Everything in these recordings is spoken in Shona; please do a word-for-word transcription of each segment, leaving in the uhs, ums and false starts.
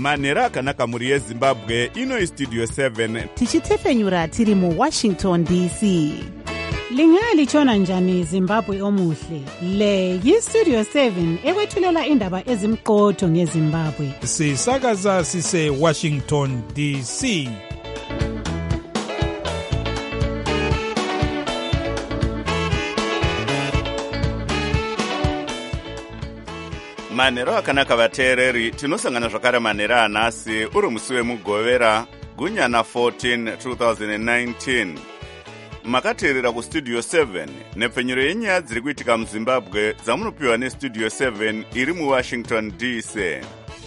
manhero akanaka mhuri yezimbabwe. Ino Studio seven tichitefenyura tiri mu Washington D C. Lingalitshona njani Zimbabwe omuhle? Le yi Studio seven ekwethulela indaba ezimqotho ngeZimbabwe. Sisakaza sise Washington D C. manhero akanaka vateereri. Tinosangana zvakare manhero anhasi uri musi wemugovera gunyana fourteen twenty nineteen. Makateerera kustudio seven nepfenyuro yenyaya dziri kuitika muzimbabwe dzamunopiwa nestudio seven iri muwashington D C.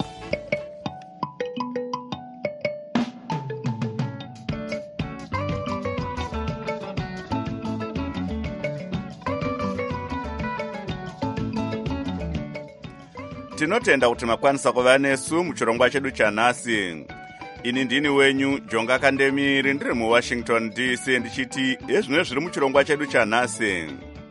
Tinotenda kuti makwanisa kuva nesu muchirongwa chedu chanhasi. Ini ndini wenyu Jonga Kandemiri ndiri muWashington D C ndichiti ezvino zviri muchirongwa chedu chanhasi.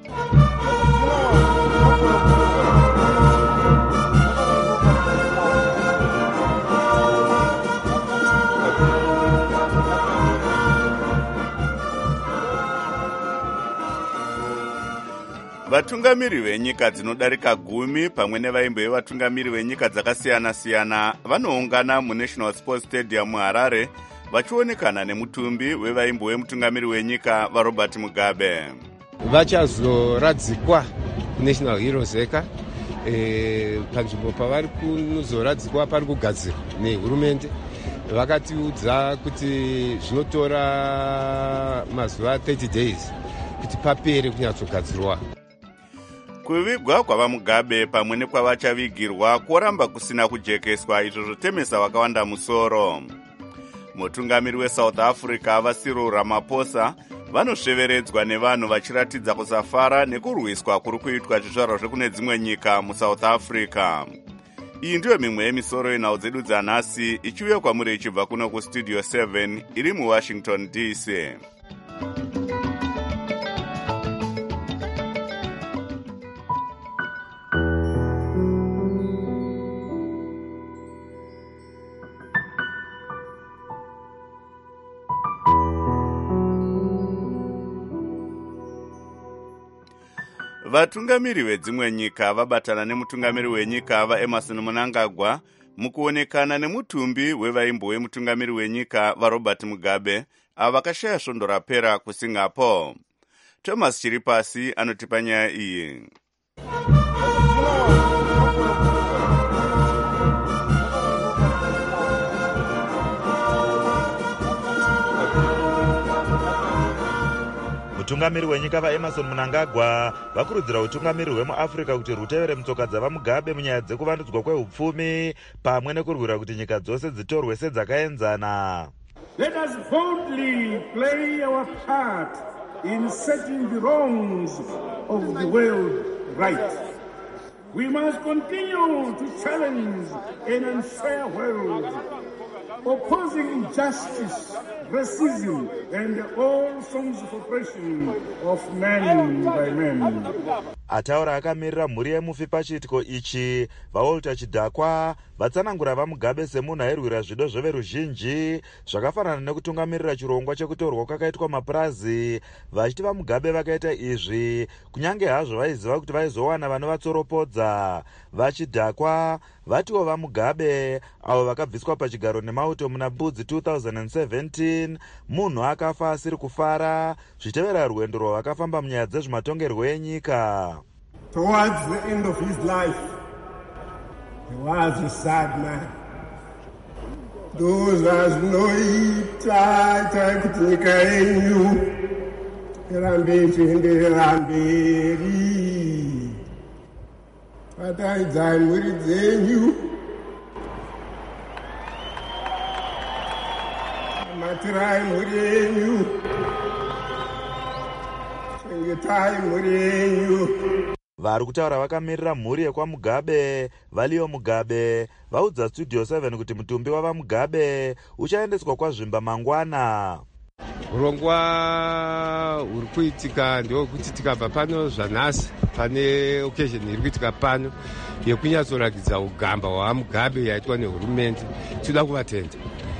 Vatungamiri venyika dzinodarika gumi pamwe nevaimbo vevatungamiri venyika dzakasiyana-siyana vanoungana muNational Sports Stadium muHarare vachionekana nemutumbi wevaimbo vemutungamiri wenyika vaRobert Mugabe. Vachazoradzikwa National Heroes eka e, panzvimbo pavari kunozoradzikwa pari kugadzirwa nehurumende. Vakatiudza kuti zvinotora mazuva thirty days kuti papere kunyatsogadzirwa. Kuvigwa kwavaMugabe pamwe nekwavachavigirwa kuramba kusina kujekeswa, izvo zvotemesa vakawanda musoro. Mutungamiri weSouth Africa vaCyril Ramaphosa vanosveveredzwa nevanhu vachiratidza kusafara nekurwiswa kuri kuitwa zvizvarwa zvekune dzimwe nyika muSouth Africa. Iyi ndiyo mimwe yemisoro yenhau dzedu dzanhasi ichiuya kwamuri ichibva kuno kustudio seven iri muWashington D C. Vatungamiri vedzimwe nyika vabatana nemutungamiri wenyika vaEmerson Mnangagwa mukuonekana nemutumbi wevaimbo wemutungamiri wenyika vaRobert Mugabe ava vakashaya svondo rapera kuSingapore. Thomas Chiripasi anotipa nyaya iyi. Mutungamiri wenyika vaEmerson Mnangagwa vakurudzira utungamiri hwemuAfrica kuti rutevere mutsoka dzavaMugabe munyaya dzekuvandudzwa kwehupfumi pamwe nekurwira kuti nyika dzose dzitorwe sedzakaenzana. Let us boldly play our part in setting the wrongs of the world right. We must continue to challenge an unfair world, opposing injustice, racism, and all forms of oppression of man by man. Ataura akamirira mhuri yemufi pachiitiko ichi, vaWalter Chidhakwa vatsanangura vaMugabe semunhu airwira zvido zveveruzhinji zvakafanana nekutungamirira chirongwa chekutorwa kwakaitwa mapurazi, vachiti vaMugabe vakaita izvi kunyange hazvo vaiziva kuti vaizowana vanovatsoropodza. VaChidhakwa vatiwo vaMugabe avo vakabviswa pachigaro nemauto muna Mbudzi two thousand seventeen munhu akafa asiri kufara zvichitevera rwendo rwavakafamba munyaya dzezvematongerwo enyika. Towards the end of his life, he was a sad man. Those azinoita taikuti nyika yenyu irambe ichienderera mberi. Fataidzai mhuri dzenyu, matirai mhuri yenyu, chengetai mhuri yenyu. Vari kutaura vakamirira mhuri yekwaMugabe, Valio Mugabe, vaudza Studio seven kuti mutumbi wavaMugabe uchaendeswa kwazvimba mangwana. urongwa huri kuitika ndokuti tikabva pano zvanhasi pane occasion iri kuitika pano yekunyatsorakidza ugamba hwaMugabe yaitwa nehurumende. Tinoda kuvatenda.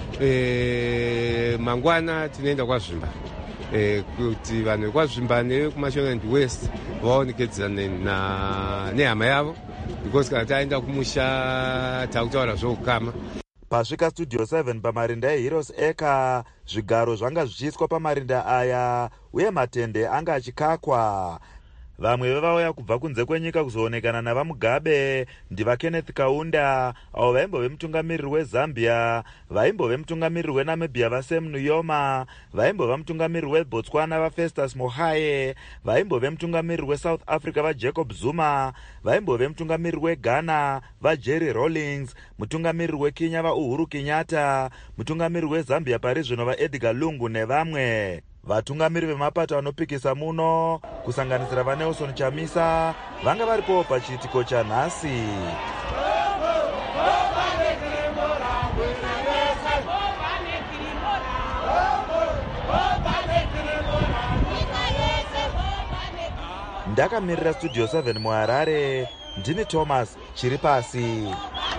E, mangwana tinoenda kwazvimba e, kuti vanhu vekwazvimba nevekumashonland west vaonekedzane nehama yavo, because kana taenda kumusha takutaura zvoukama. Pasvika studio seven pamarinda eHeroes Acre, zvigaro zvanga zvichiiswa pamarinda aya uye matende anga achikakwa. Vamwe vevauya kubva kunze kwenyika kuzoonekana navaMugabe ndiva Kenneth Kaunda, avo vaimbove mutungamiriri weZambia, vaimbove mutungamiriri weNamibia vaSam Nujoma, vaimbove mutungamiriri weBotswana vaFestus Mohae, vaimbove mutungamiriri weSouth Africa vaJacob Zuma, vaimbove mutungamiriri weGhana vaJerry Rawlings, mutungamiriri weKenya vaUhuru Kenyatta, mutungamiriri weZambia parizvino vaEdgar Lungu nevamwe. Vatungamiri vemapato anopikisa muno kusanganisira vaNelson Chamisa vanga varipo pachiitiko chanhasi. Ndakamirira studio seven muHarare, ndini Thomas Chiripasi.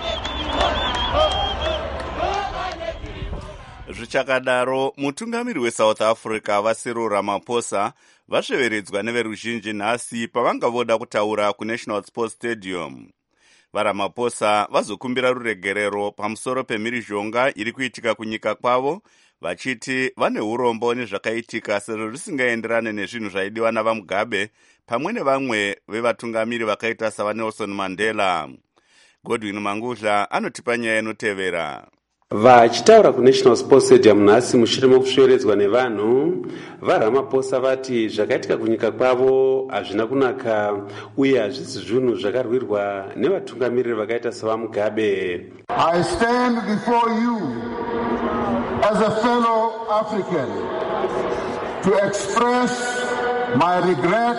Zvichakadaro, mutungamiri weSouth Africa vaCyril Ramaphosa vasveveredzwa neveruzhinji nhasi pavanga voda kutaura kuNational Sports Stadium. VaRamaphosa vazokumbira ruregerero pamusoro pemhirizhonga iri kuitika kunyika kwavo, vachiti vane urombo nezvakaitika sezvo zvisingaenderane nezvinhu zvaidiwa navaMugabe pamwe nevamwe vevatungamiri vakaita savaNelson Mandela. Godwin Mangudla anotipa nyaya inotevera. Vachitaura kuNational Sports Stadium nhasi mushure mekusveveredzwa nevanhu, vaRamaphosa vati zvakaitika kunyika kwavo hazvina kunaka uye hazvisi zvinhu zvakarwirwa nevatungamiriri vakaita savaMugabe. I stand before you as a fellow African to express my regret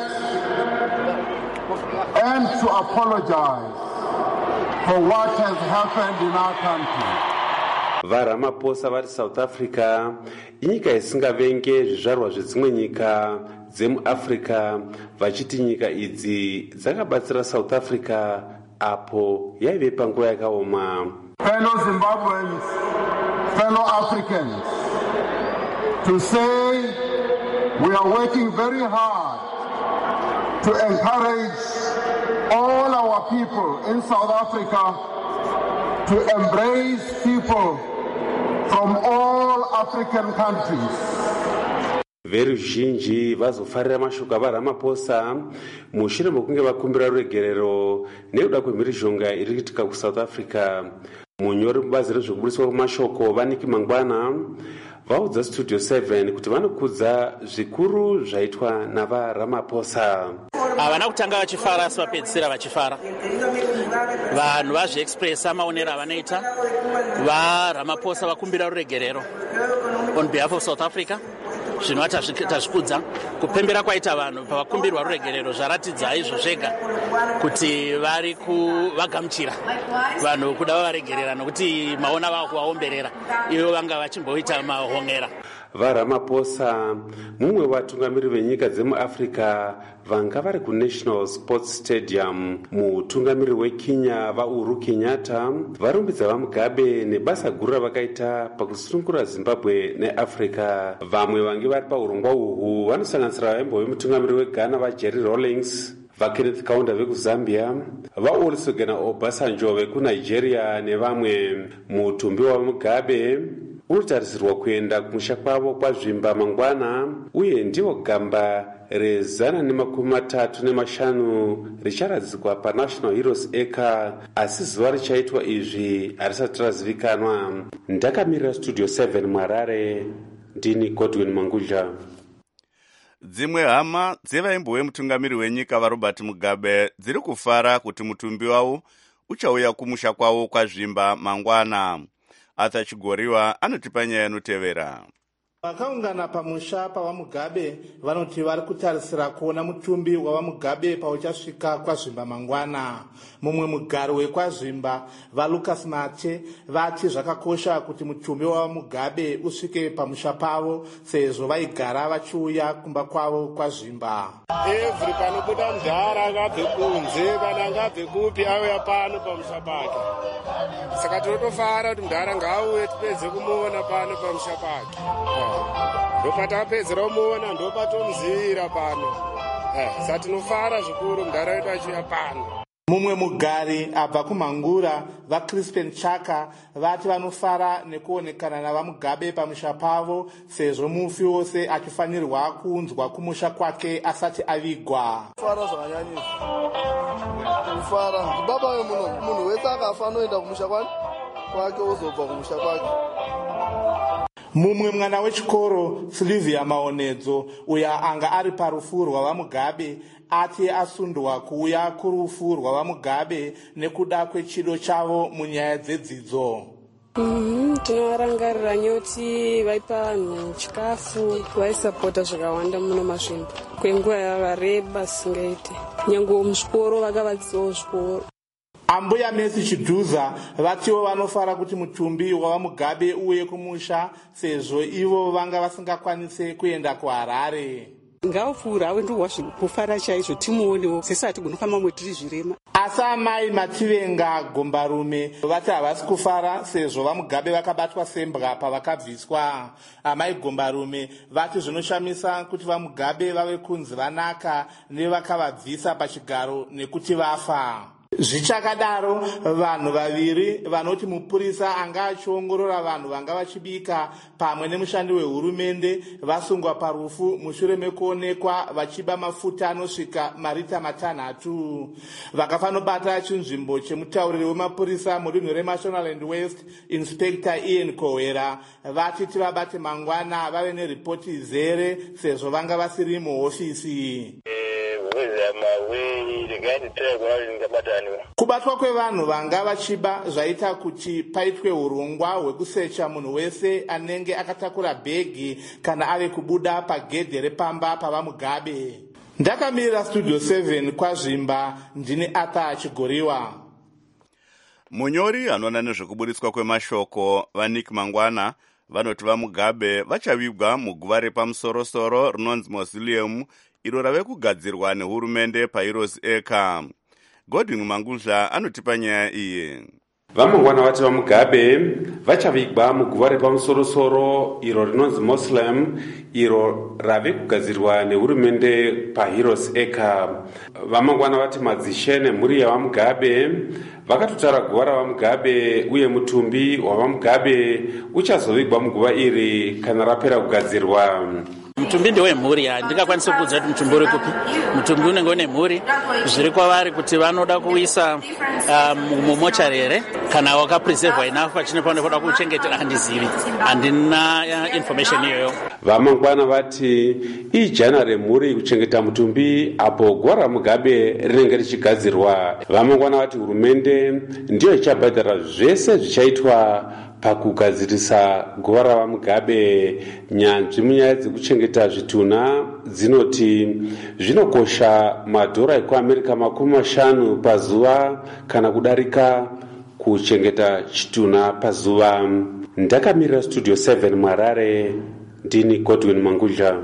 and to apologize for what has happened in our country. VaRamaphosa vari South Africa inyika isingavenge zvizvarwa zvedzimwe nyika dzemuAfrica, vachiti nyika idzi dzakabatsira South Africa apo yaive panguva yakaoma. Fellow Zimbabweans, fellow Africans, to say we are working very hard to encourage all our people in South Africa to embrace people from all African countries. Veruzhinji vazofarira mashoko avaRamaphosa mushure mekunge vakumbira ruregerero nekuda kwemhirizhonga iri kuitika kuSouth Africa. Munyori mubazi rezvekuburiswa kwemashoko Vaniki Mangwana vaudza Studio seven kuti vanokudza zvikuru zvaitwa navaRamaphosa. Havana kutanga vachifara asi vapedzisira vachifara. Vanhu vazviexpressa maonero avanoita. VaRamaphosa vakumbira ruregerero on behalf of South Africa. Zvino tazvikudza kupembera kwaita vanhu pavakumbirwa ruregerero zvaratidza izvo zvega kuti vari kuvagamuchira vanhu kuda vavaregerera nokuti maona vava kuvaomberera ivo vanga vachimboita mahongera. VaRamaphosa mumwe vatungamiri venyika dzemuAfrica vanga vari kuNational Sports Stadium. Mutungamiri weKenya vaUhuru Kenyatta varumbidza vaMugabe nebasa guru ravakaita pakusunungura Zimbabwe neAfrica. Vamwe vange vari paurongwa uhu vanosanganisira vaimbove mutungamiri weGhana vaJerry Rawlings, vaKenneth Kaunda vekuZambia, vaOlusegun Obasanjo vekuNigeria nevamwe. Mutumbi waMugabe unotarisirwa kuenda kumusha kwavo kwazvimba mangwana uye ndiwo gamba rezana nemakumi matatu nemashanu richaradzikwa paNational Heroes Acre, asi zuva richaitwa izvi harisati razivikanwa. Ndakamirira Studio seven muHarare, ndini Godwin Mangudla. Dzimwe hama dzevaimbove mutungamiri wenyika vaRobert Mugabe dziri kufara kuti mutumbi wavo uchauya kumusha kwavo kwazvimba mangwana. Arthur Chigoriwa anotipa nyaya inotevera. Vakaungana pamusha pavamugabe vanoti vari kutarisira kuona mutumbi wavamugabe pauchasvika kwazvimba mangwana. Mumwe mugari wekwazvimba vaLucas Mate vati zvakakosha kuti mutumbi wavamugabe usvike pamusha pavo sezvo vaigara vachiuya kumba kwavo kwazvimba. Every panobuda mudhara angabve kunze kana angabve kupi auya pano pamusha pake. Saka tinotofara kuti mudhara ngaauye tipedze kumuona pano pamusha pake. Ndopatapedzera kumuona ndopatomuzivira pano. Saka tinofara zvikuru mudhara wedu achiuya pano. Mumwe mugari abva kumhangura vaCrispin Chaka vati vanofara nekuonekana navamugabe pamusha pavo sezvo mufi wose achifanirwa kuunzwa kumusha kwake asati avigwa. Fara zvakanyanyisa. Kufara baba wemunhu munhu wese akafa anoenda kumusha kwake ozobva kumusha kwake. Mumwe mwana wechikoro Sylvia Maonedzo uya anga ari parufu rwavamugabe ati asundwa kuuya kurufu rwavamugabe nekuda kwechido chavo munyaya dzedzidzo. Tinovarangarira nyoti vaipa vanhu chikafu vaisapota zvakawanda muno masvingo kwenguva yakareba singaite nyange muzvikoro vakavadzisawo zvikoro. Ambuya Messi Chidhuza vatiwo vanofara kuti mutumbi wavamugabe uye kumusha sezvo ivo vanga vasingakwanise kuenda kuHarare. Ngaupfuura awe ndo kufara chaizvo timuonewo sesi hatigoni kufamba mwe tiri zvirema. Asi amai Mativenga Gombarume vati havasi kufara sezvo vamugabe vakabatwa sembwa pavakabviswa. Amai Gombarume vati zvinoshamisa kuti vamugabe vave kunzi vanaka nevakavabvisa pachigaro nekuti vafa. Zvichakadaro vanhu vaviri vanoti mupurisa anga achiongorora vanhu vanga vachibika pamwe nemushandi wehurumende vasungwa parufu mushure mekuonekwa vachiba mafuta anosvika marita matanhatu. Vakafanobata chinzvimbo chemutauriri wemapurisa mudunhu reMashonaland and West Inspector Ian Kowera vati tivabate mangwana vave neripoti zere sezvo vanga vasiri muhofisi. Kubatwa kwevanhu vanga vachiba zvaita kuti paitwe urongwa hwekusecha munhu wese anenge akatakura bhegi kana ave kubuda pagedhe repamba pavamugabe. Ndakamirira Studio seven kwazvimba ndini Arthur Chigoriwa. Munyori anoona nezvekuburitswa kwemashoko vaNick Mangwana vanoti vamugabe vachavigwa muguva repamusorosoro rinonzi Mausoleum iro rave kugadzirwa nehurumende paHeroes Acre. Godwin Mangudla anotipa nyaya iyi. Vamangwana vati vamugabe vachavigwa muguva repamusorosoro iro rinonzi Mausoleum iro rave kugadzirwa nehurumende paHeroes Acre. Vamangwana vati madzishe nemhuri yavamugabe vakatotara guva ravamugabe uye mutumbi wavamugabe uchazovigwa muguva iri kana rapera kugadzirwa. Mutumbi ndewe mhuri handingakwanisi kuudza kuti mutumbi uri kupi. Mutumbi unenge une mhuri zviri kwavari kuti vanoda kuisa mumochari here kana wakapreservwa enough pachine panoda kuchengetera handizivi. Handina information iyoyo. Vamangwana vati ijana remhuri kuchengeta mutumbi apo guva ramugabe rinenge richigadzirwa. Vamangwana vati hurumende ndiyo ichabhadhara zvese zvichaitwa pakugadzirisa guva ravamugabe. Nyanzvi munyaya dzekuchengeta zvitunha dzinoti zvinokosha madhora ekuAmerica makumi mashanu pazuva kana kudarika kuchengeta chitunha pazuva. Ndakamirira Studio seven Marare ndini Godwin Mangudla.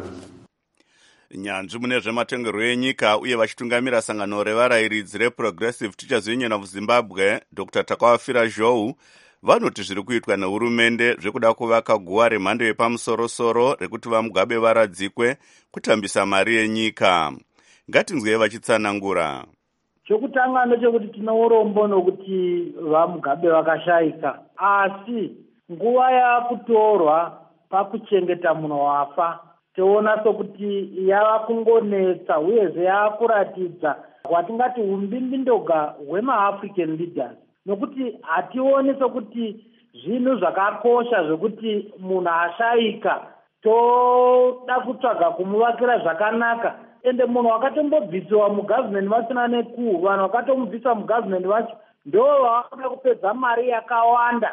Nyanzvi mune zvematongerwo enyika uye vachitungamira sangano revarayiridzi reProgressive Teachers Union of Zimbabwe Doctor Takawafira Zhou vanoti zviri kuitwa nehurumende zvekuda kuvaka guva remhando yepamusorosoro rekuti vamugabe varadzikwe kutambisa mari yenyika. Ngatinzwei vachitsanangura. Chokutanga ndechekuti tine urombo nokuti vamugabe vakashayika, asi nguva yakutorwa pakuchengeta munhu wafa toona sokuti yava kungonetsa uyezve yakuratidza watingati umbindindoga hwemaAfrican leaders, nokuti hationi sokuti zvinhu zvakakosha zvokuti munhu ashayika toda kutsvaga kumuvakira zvakanaka. Ende munhu wakatombobvisiwa mugavhimenti vasina nekuu, vanhu vakatomubvisa mugavhimenti vacho ndo vavakuda kupedza mari yakawanda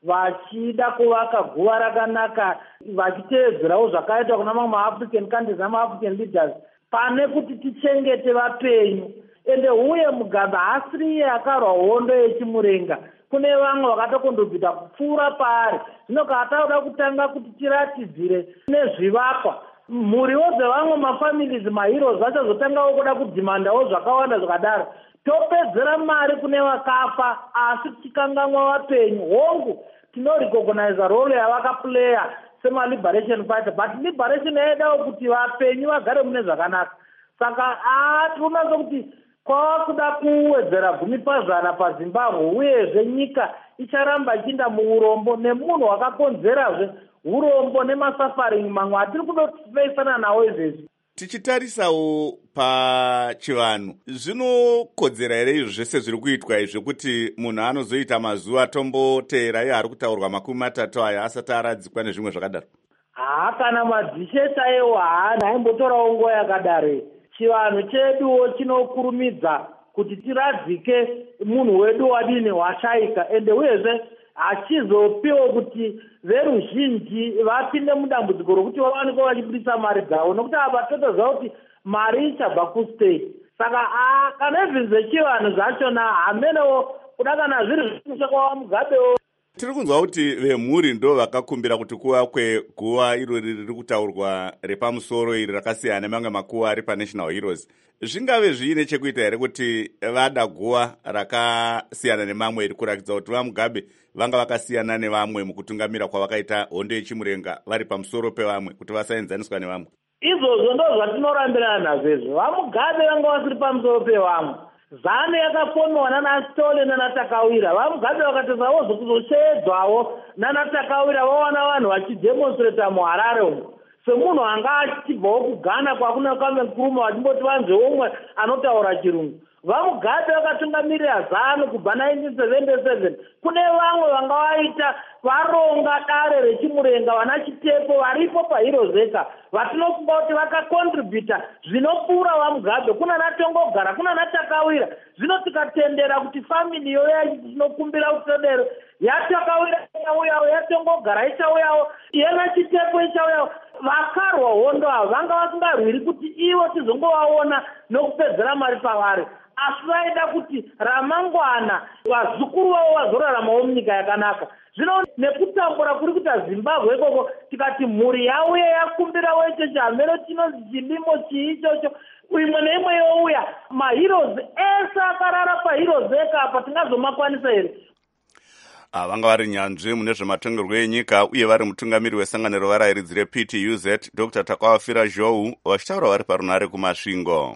vachida kuvaka guva rakanaka vachiteedzerawo zvakaitwa kuna mamwe maafrican countries namaafrican leaders pane kuti tichengete vapenyu. Ende uye Mugabe haasiri iye akarwa hondo yechimurenga, kune vamwe vakatokondobvita kupfuura paari. Zvino katauda kutanga kuti tiratidzire nezvivakwa mhuriwo dzevamwe mafamilies maheroes vachazotangawo kuda kudhimandawo zvakawanda zvakadaro. Topedzera mari kune vakafa asi tikanganwa vapenyu. Hongu tinorecognize role yavakaplaya sema-liberation fighter, but liberation yaidawo kuti vapenyu vagare mune zvakanaka. Saka tinonaso kuti kwava kuda kuwedzera gumi pazana paZimbabwe, uyezve nyika icharamba ichiinda muurombo nemunhu wakakonzerazve urombo nemasafaring mamwe atiri kudofeisana nawo izvezvi. Tichitarisawo pachivanhu, zvinokodzera here izvi zvese zviri kuitwa izvi kuti munhu anozoita mazuva tomboteera iye ari kutaurwa makumi matatu aya asati aradzikwa nezvimwe zvakadaro? Haa, kana madzishe chaiwo haana aimbotorawo nguva yakadaro. Chivanhu cheduwo chinokurumidza kuti tiradzike munhu wedu wadini washaika, ende uyezve hachizopiwo kuti veruzhinji vapinde mudambudziko rokuti vawanike vachibudisa mari dzavo, nokuti apa totoziva kuti mari ichabva kustate. Saka kana izvi zvechivanhu zvachona hamenewo kuda kana zviri zvikusha kwava Mugabewo. Tiri kunzwa kuti vemhuri ndo vakakumbira kuti kuwakwe guva iro riri kutaurwa repamusoro iri rakasiyana nemamwe makuva ari paNational Heroes. Zvingave zviine chekuita here kuti vada guva rakasiyana nemamwe iri kurakidza kuti vaMugabe vanga vakasiyana nevamwe mukutungamira kwavakaita hondo yechimurenga vari pamusoro pevamwe kuti vasaenzaniswa nevamwe? Izvozvo ndo zvatinorambirana nazvo. VaMugabe vanga vasiri pamusoro pevamwe. Zane yakapomewa naNastole nanaTakawira. VaMugabe vakatozawo zvokuzoshedzwawo nanaTakawira vawana vanhu vachidemonstrata muHarare umo. Semunhu anga achibvawo kuGhana kwakuna Kwame Nkrumah vachimboti vanzwe umwe anotaura chirungu. VaMugabe vakatungamirira ZANU kubva nineteen seventy-seven. Kune vamwe vanga vaita varonga dare rechimurenga, vana Chitepo varipo paHirozeka vatinofunga kuti vakakontributa zvinopfuura vaMugabe. Kuna naTongogara, kuna naTakawira. Zvino tikatendera kuti family yoya tinokumbira kuti todero yaTakawira ichauyawo, yaTongogara ichauyawo, yena Chitepo ichauyawo. Vakarwa hondo ava vanga vasingarwiri kuti ivo tizongovaona nokupedzera mari pavari, asi vaida kuti ramangwana vazukuru vavo vazoraramawo munyika yakanaka. Zvino nekutambura kuri kuita Zimbabwe ikoko, tikati mhuri yauya yakumbirawo ichocho, hameno chinonzi chilimo chii ichocho, imwe neimwe youya. MaHeroes ese akarara paHirozeka apa, tingazomakwanisa here? Vanga vari nyanzvi mune zvematongerwo enyika uye vari mutungamiri wesanganiro varairidzi reP T U Z Doctor Takawafira Zhou vachitaura vari parunare kumasvingo.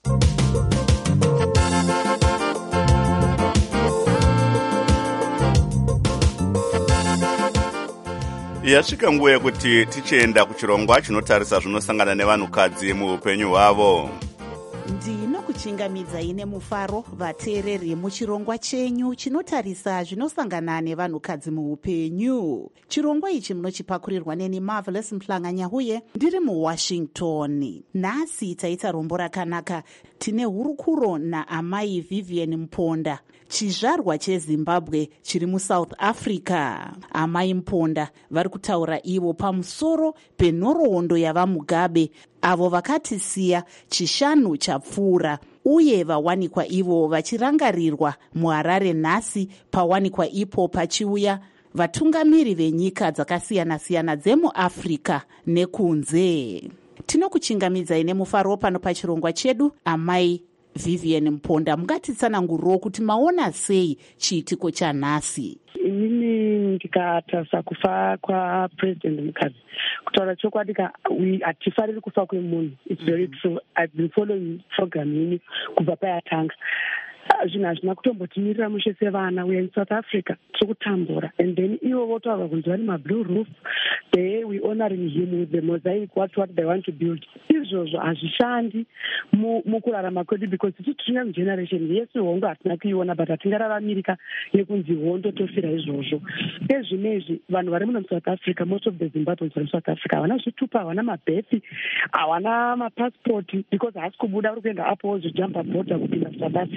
Yasvika nguva yekuti tichienda kuchirongwa chinotarisa zvinosangana nevanhukadzi muupenyu hwavo. Ndinokuchingamidzai nemufaro vateereri muchirongwa chenyu chinotarisa zvinosangana nevanhukadzi muupenyu. Chirongwa ichi munochipakurirwa neni Marvelous Mhlanga-Nyahuye ndiri muWashington. Nhasi taita rombo rakanaka. Tine hurukuro naamai Vivian Mponda, chizvarwa cheZimbabwe chiri muSouth Africa. Amai Mponda vari kutaura ivo pamusoro penhoroondo yavaMugabe avo vakatisiya chishanu chapfuura, uye vawanikwa ivo vachirangarirwa muHarare nhasi pawanikwa ipo pachiuya vatungamiri venyika dzakasiyana-siyana dzemuAfrica nekunze. Tinokuchingamidzai nemufaro pano pachirongwa chedu. Amai Vivian Mponda, mungatitsanangurirewo kuti maona sei chiitiko chanhasi? Inini ndikatarisa kufa kwaPresident Mugabe, kutaura chokwadi hatifariri kufa kwemunhu. It's very true. I've been following program ini kubva payatanga. Zvinhu hazvina kutombotimirira mushe sevana. We are in South Africa, tiri kutambura, and then ivo votaura kunzi vari mablue roof. There we honoring him with the mosaic, what what they want to build. Izvozvo hazvishandi mukurarama kwedu, because iti tiri generation yesu hongo hatina kuiona, but hatingararamirika yekunzi hondo tofira izvozvo. Ezvinezvi vanhu vari muno muSouth Africa, most of the Zimbabweans vari muSouth Africa havana zvitupa, havana mabhethi, havana mapassport, because haasi kubuda uri kuenda apo zojamba border kupinda South Africa kuona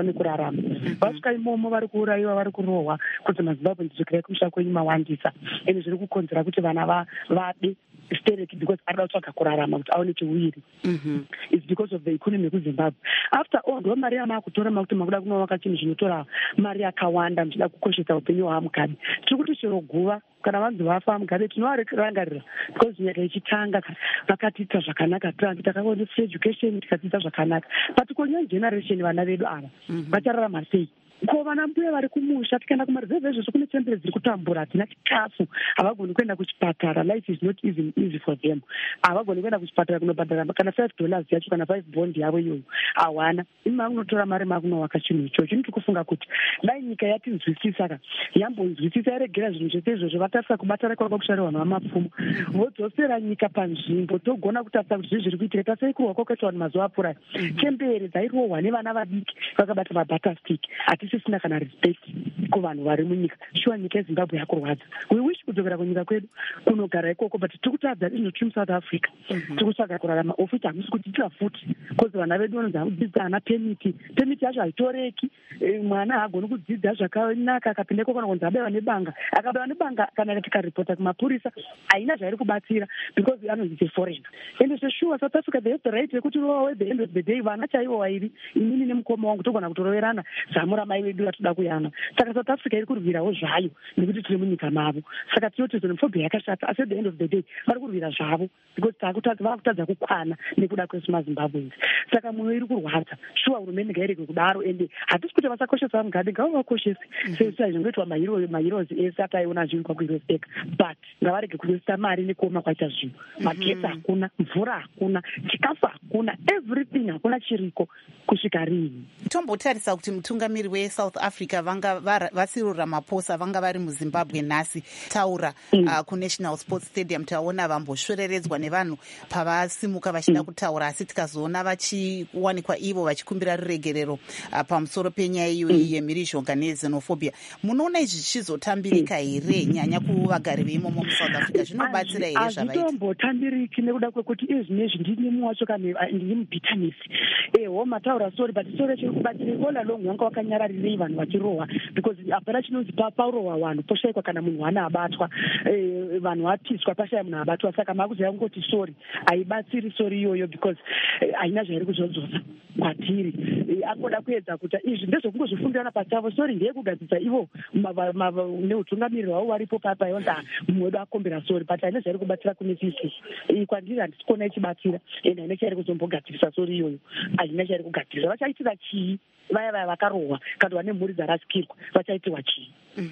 vawane kurarama. Vasvika imomo vari kuurayiwa, vari kurohwa kuti mazimbabwe ndizvikirai kumusha kwenyu mawandisa, ende zviri kukonzera kuti vana vade stereki because arida kutsvaga kurarama kuti aone chiwiri. It's because of the economy kuzimbabwe. After all ndo mari yamakutora makuti makuda kunovaka chinhu zvinotora mari yakawanda muchida kukoshesa upenyu hwaMugabe. Tiri kuti chero guva kana vanzi vafa Mugabe tinovarangarira because nyika ichitanga vakatiita zvakanaka, takaona free education tikadzidzisa zvakanaka, but konye generation vana vedu ava vachararama sei? Ko vana mbuya vari kumusha tikaenda kumaruzevha izvozvo kune chembere dziri kutambura, hadzina chikafu, havagoni kuenda kuchipatara, life is not easy, easy for them. Havagoni kuenda kuchipatara kunobhadhara kana five dollars yacho kana five bond yavo iyoyo hawana. Imi makunotora mari makunovaka chinhu ichocho. Ini kufunga kuti dai nyika yatinzwisisa ka yambonzwisisa yaregera zvinhu zvese izvozvo vatarisa kubatana kwava kushare vanhu vamapfumo vodzosera nyika panzvimbo togona kutarisa kuti zviri kuitika. Tasai kurwa kwakaitwa vanhu mazuva apfuura, chembere dzairohwa nevana vadiki vakabata mabata stick. Hatisisina kana respect kuvanhu vari munyika. Shuwa nyika yeZimbabwe yakurwadza. We wish kudzokera kunyika kwedu kunogara ikoko, but tiri kutadza izvo tiri muSouth Africa. Tiri kutsvaga kurarama ofiti hamusi kudzidzira futi kozi vana vedu vanonzi hakudzidza hana pemiti. Pemiti yacho haitoreki. Mwana haagoni kudzidza zvakanaka akapinda ikoko kana kunzi abewa nebanga. Akabewa nebanga kana tikaripota kumapurisa haina zvairi kubatsira because anonzi foreigner. Ende zveshuwa South Africa they have the right yekuti rowa at the end of the day vana chaivo vairi inini nemukoma wangu togona kutoroverana zamura mai vedu vatoda kuyana. Saka South Africa iri kurwirawo zvayo nekuti tiri munyika mavo. Saka tinoti xenophobia yakashata, asi at the end of the day vari kurwira zvavo because vakutadza kukwana nekuda kwesu maZimbabweans. Saka mwoyo iri kurwadza. Shuwa hurumende ngairege kudaro, ende hatisi kuti vasakoshesa Mugabe, ngavavakoshese sezvinoitwa maheroes ese ataiona zvinhu kwakuheroes ega, but ngavarege kunoisa mari nekuoma kwaita zvinhu. Magetsi hakuna, mvura hakuna, chikafu hakuna, everything hakuna chiriko kusvika rini. Tombotarisa kuti mutungamiri weSouth Africa vanga Cyril Ramaphosa vanga vari muZimbabwe nhasi taura mm. uh, kuNational Sports Stadium taona vambosvoreredzwa nevanhu pavasimuka vachida mm. kutaura, asi tikazoona vachiwanikwa ivo vachikumbira ruregerero uh, pamusoro penyaya iyoyi mm. yemhirizhonga nexenophobia. Munoona izvi zvichizotambirika here mm. nyanya kuvagari veimomo muSouth Africa? Zvinobatsira here zvavaita? Hazvitombotambiriki nekuda kwekuti izvinezvi ndini muwacho kana ndini mubitanisi eho mataura sori, but sori chiri kubatsira all along wanga wakanyararirei vanhu vachirohwa because hapana chinonzi paurohwa vanhu poshayikwa kana munhu wana abatwa, vanhu vapiswa pashaya munhu abatwa. Saka makuziva kungoti sori haibatsiri sori iyoyo because haina zvairi kuzodzosa kwatiri. Akoda kuedza kuti izvi ndezvokungozvifundirana pachavo, sori ndeyekugadzisa ivo neutungamiriri hwavo varipo papa yonza mumwe wedu akombera sori, but haina zvairi kubatsira kune sisi. Kwandiri handisi kuona ichibatsira ende haina chairi kuzombogadzirisa sori iyoyo, haina chairi kugadzirisa. Vachaitira chii vaya vaya vakarohwa kana vane mhuri dzarasikirwa, vachaitirwa chii?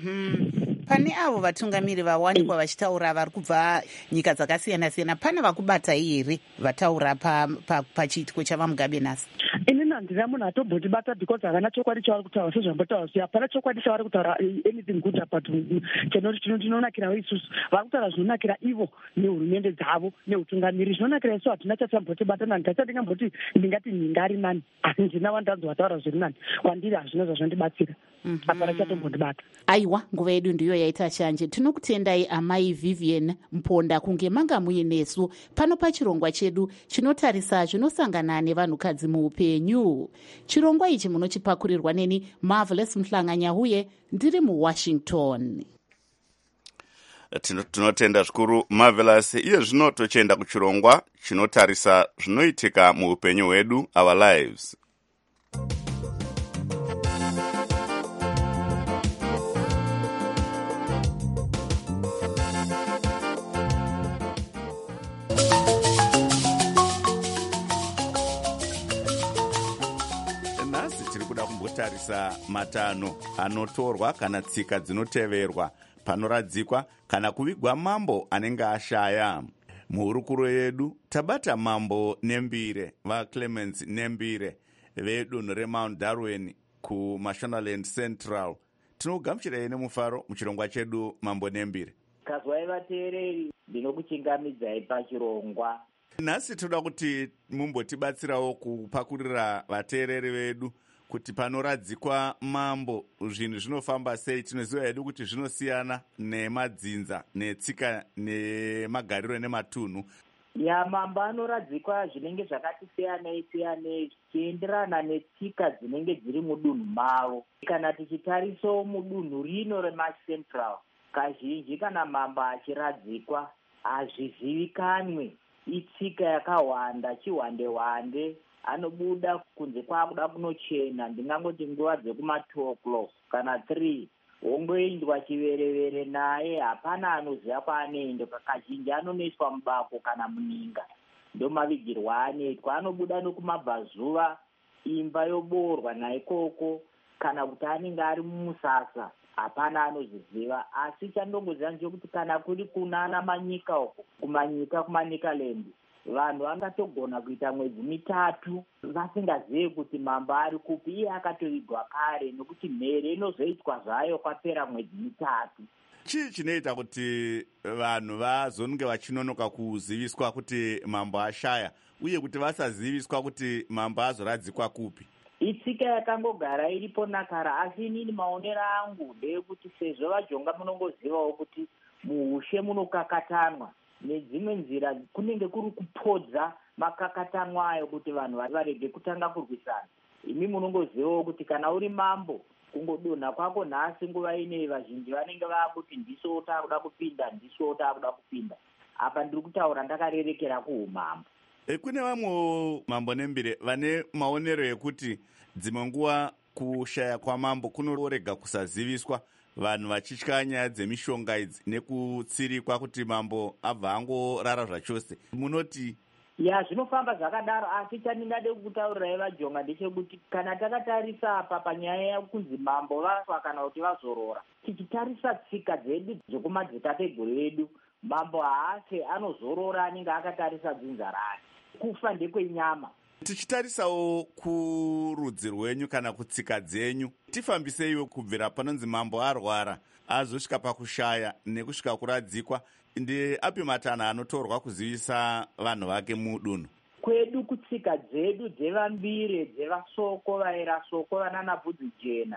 Pane avo vatungamiri vawanikwa vachitaura vari kubva nyika dzakasiyana siyana, pane vakubatai here vataura pachiitiko chavaMugabe nhasi? Inini handina munhu atombondibata because havana chokwadi chavari kutaura sezvambotaura zviya. Hapana chokwadi chavari kutaura anything good about chinonakira isusu. Vari kutaura zvinonakira ivo nehurumende dzavo neutungamiri. Zvinonakira isu hatina chatimbotibata nani, tachatingamboti ndingati nhingari nani, handina wandanzi wataura zviri nani. Kwandiri hazvina zvazvandibatsira. Hapana chatombondibata. Aiwa, nguva yedu ndiyo yaita shanje. Tinokutendai amai Vivian Mponda kunge manga muinesu pano pachirongwa chedu chinotarisa zvinosangana nevanhukadzi muupenyu. Chirongwa ichi munochipakurirwa neni Marvelous Mhlanga-Nyahuye, ndiri muWashington. Tinotenda zvikuru Marvelous. Iye zvino tochienda kuchirongwa chinotarisa zvinoitika muupenyu hwedu, our lives. Tarisa matanho anotorwa kana tsika dzinoteverwa panoradzikwa kana kuvigwa mambo anenge ashaya. Muhurukuro yedu tabata mambo Nembire, vaClemens Nembire vedunhu reMount Darwin kuMashonaland Central. Tinogamuchirai nemufaro muchirongwa chedu mambo Nembire. Kazwai vateereri, ndinokuchingamidzai pachirongwa. Nhasi toda kuti mumbotibatsirawo kupakurira vateereri vedu kuti panoradzikwa mambo zvinhu zvinofamba sei. Tinoziva hedu kuti zvinosiyana nemadzinza, netsika, nemagariro nematunhu. ya mambo anoradzikwa zvinenge zvakati siyanei siyanei zvichienderana netsika dzinenge dziri mudunhu mavo. Kana tichitarisawo mudunhu rino remacentral, kazhinji kana mambo achiradzikwa hazvizivikanwe, itsika yakawanda chihwande hwande, anobuda kunze kwakuda kunochena, ndingangoti nguva dzekuma-two o'clock kana three, wongoendwa chiverevere naye, hapana anoziva kwaanoenda. Kazhinji anonoiswa mubako kana muninga, ndo mavigirwa anoitwa. Anobuda nokumabvazuva, imba yoboorwa naikoko, kana kuti anenge ari mumusasa, hapana anozviziva. Asi chandongoziva ndechekuti kana kuri kunana manyika uko, kumanyika kumanikaland, vanhu vangatogona kuita mwedzi mitatu vasingazivi kuti mambo ari kupi. Iye akatovigwa kare, nokuti mhere inozoitwa zvayo kwapera mwedzi mitatu. Chii chinoita kuti vanhu vazonge vachinonoka kuziviswa kuti mambo ashaya, uye kuti vasaziviswa kuti mambo azoradzikwa kupi? Itsika yakangogara iripo nakara, asi inini maonero angu ndeyekuti sezvo vajonga munongozivawo kuti muushe munokakatanwa, nedzimwe nzira kunenge kuri kupodza makakatanwa ayo kuti vanhu varege kutanga kurwisana. Imi munongozivawo kuti kana uri mambo, kungodonha kwako nhasi nguva inei, vazhinji vanenge vakuti ndiso takuda kupinda, ndiso takuda kupinda. Apa ndiri kutaura ndakarerekera kuumambo. E, kune vamwewo mambo nembire vane maonero ekuti dzimwe nguva kushaya kwamambo kunorega kusaziviswa, vanhu vachitya nyaya dzemishonga idzi nekutsirikwa kuti mambo abva angorara zvachose. Munoti? Ya, zvinofamba zvakadaro, asi chandingade kutaurirai vajonga ndechekuti kana takatarisa apa panyaya yekunzi mambo vafa kana kuti vazorora, tichitarisa tsika dzedu dzekumadzitateguru edu, mambo haafe, anozorora, anenge akatarisa dzinza rake. Kufa ndekwenyama. Tichitarisawo kurudzi rwenyu kana kutsika dzenyu, tifambiseiwo kubvira panonzi mambo arwara azosvika pakushaya nekusvika kuradzikwa. Ndi api matanha anotorwa kuzivisa vanhu vake mudunhu? Kwedu kutsika dzedu dzevambire, dzevasoko, vaera soko, vanana bvudzi jena,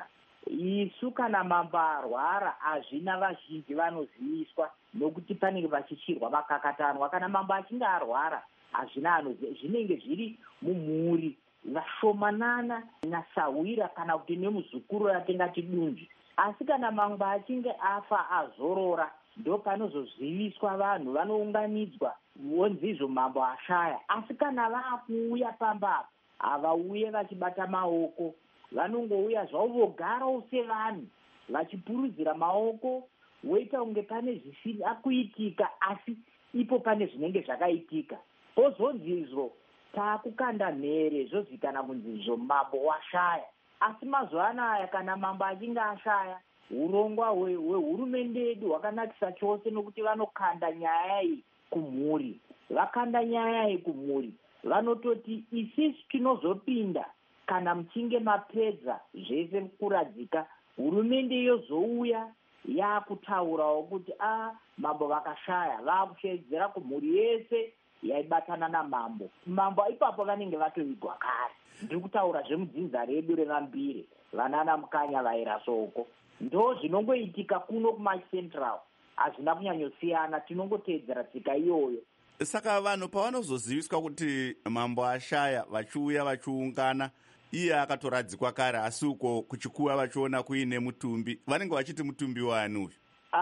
isu kana mambo arwara hazvina vazhinji vanoziviswa, nokuti panenge vachichirwa vakakatanwa. Kana mambo achinge arwara hazvina anoziva, zvinenge zviri mumhuri, vashomanana nasawira kana kuti nemuzukuru yatingati dunzvi. Asi kana mambo achinge afa azorora, ndo panozoziviswa vanhu, vanounganidzwa, vonzizvo mambo ashaya. Asi kana vakuuya pamba, havauye vachibata maoko, vanongouya zvavo vogarawo sevanhu vachipurudzira maoko, woita kunge pane zvisina kuitika, asi ipo pane zvinenge zvakaitika. Pozonzizvo taakukanda mhere, zvozikanwa kunzizvo mambo washaya. Asi mazuva anaya kana mambo achinge ashaya, urongwa hwehurumende yedu hwakanakisa chose, nokuti vanokanda nyaya iyi kumhuri. Vakanda nyaya iyi kumhuri, vanototi isisi tinozopinda kana muchinge mapedza zvese kuradzika. Hurumende yozouya yaakutaurawo kuti a mambo vakashaya, vaakushedzera kumhuri yese yaibatana namambo. Mambo ipapo vanenge vatovigwa kare. Ndiri kutaura zvemudzinza redu revambire, vanana mukanya vaera soko. Ndo zvinongoitika kuno kumacentral, hazvina kunyanyosiyana, tinongoteedzera tsika iyoyo. Saka vanhu pavanozoziviswa kuti mambo ashaya, vachiuya vachiungana, iye akatoradzikwa kare, asi uko kuchikuwa vachiona kuine mutumbi, vanenge vachiti mutumbi wani uyu?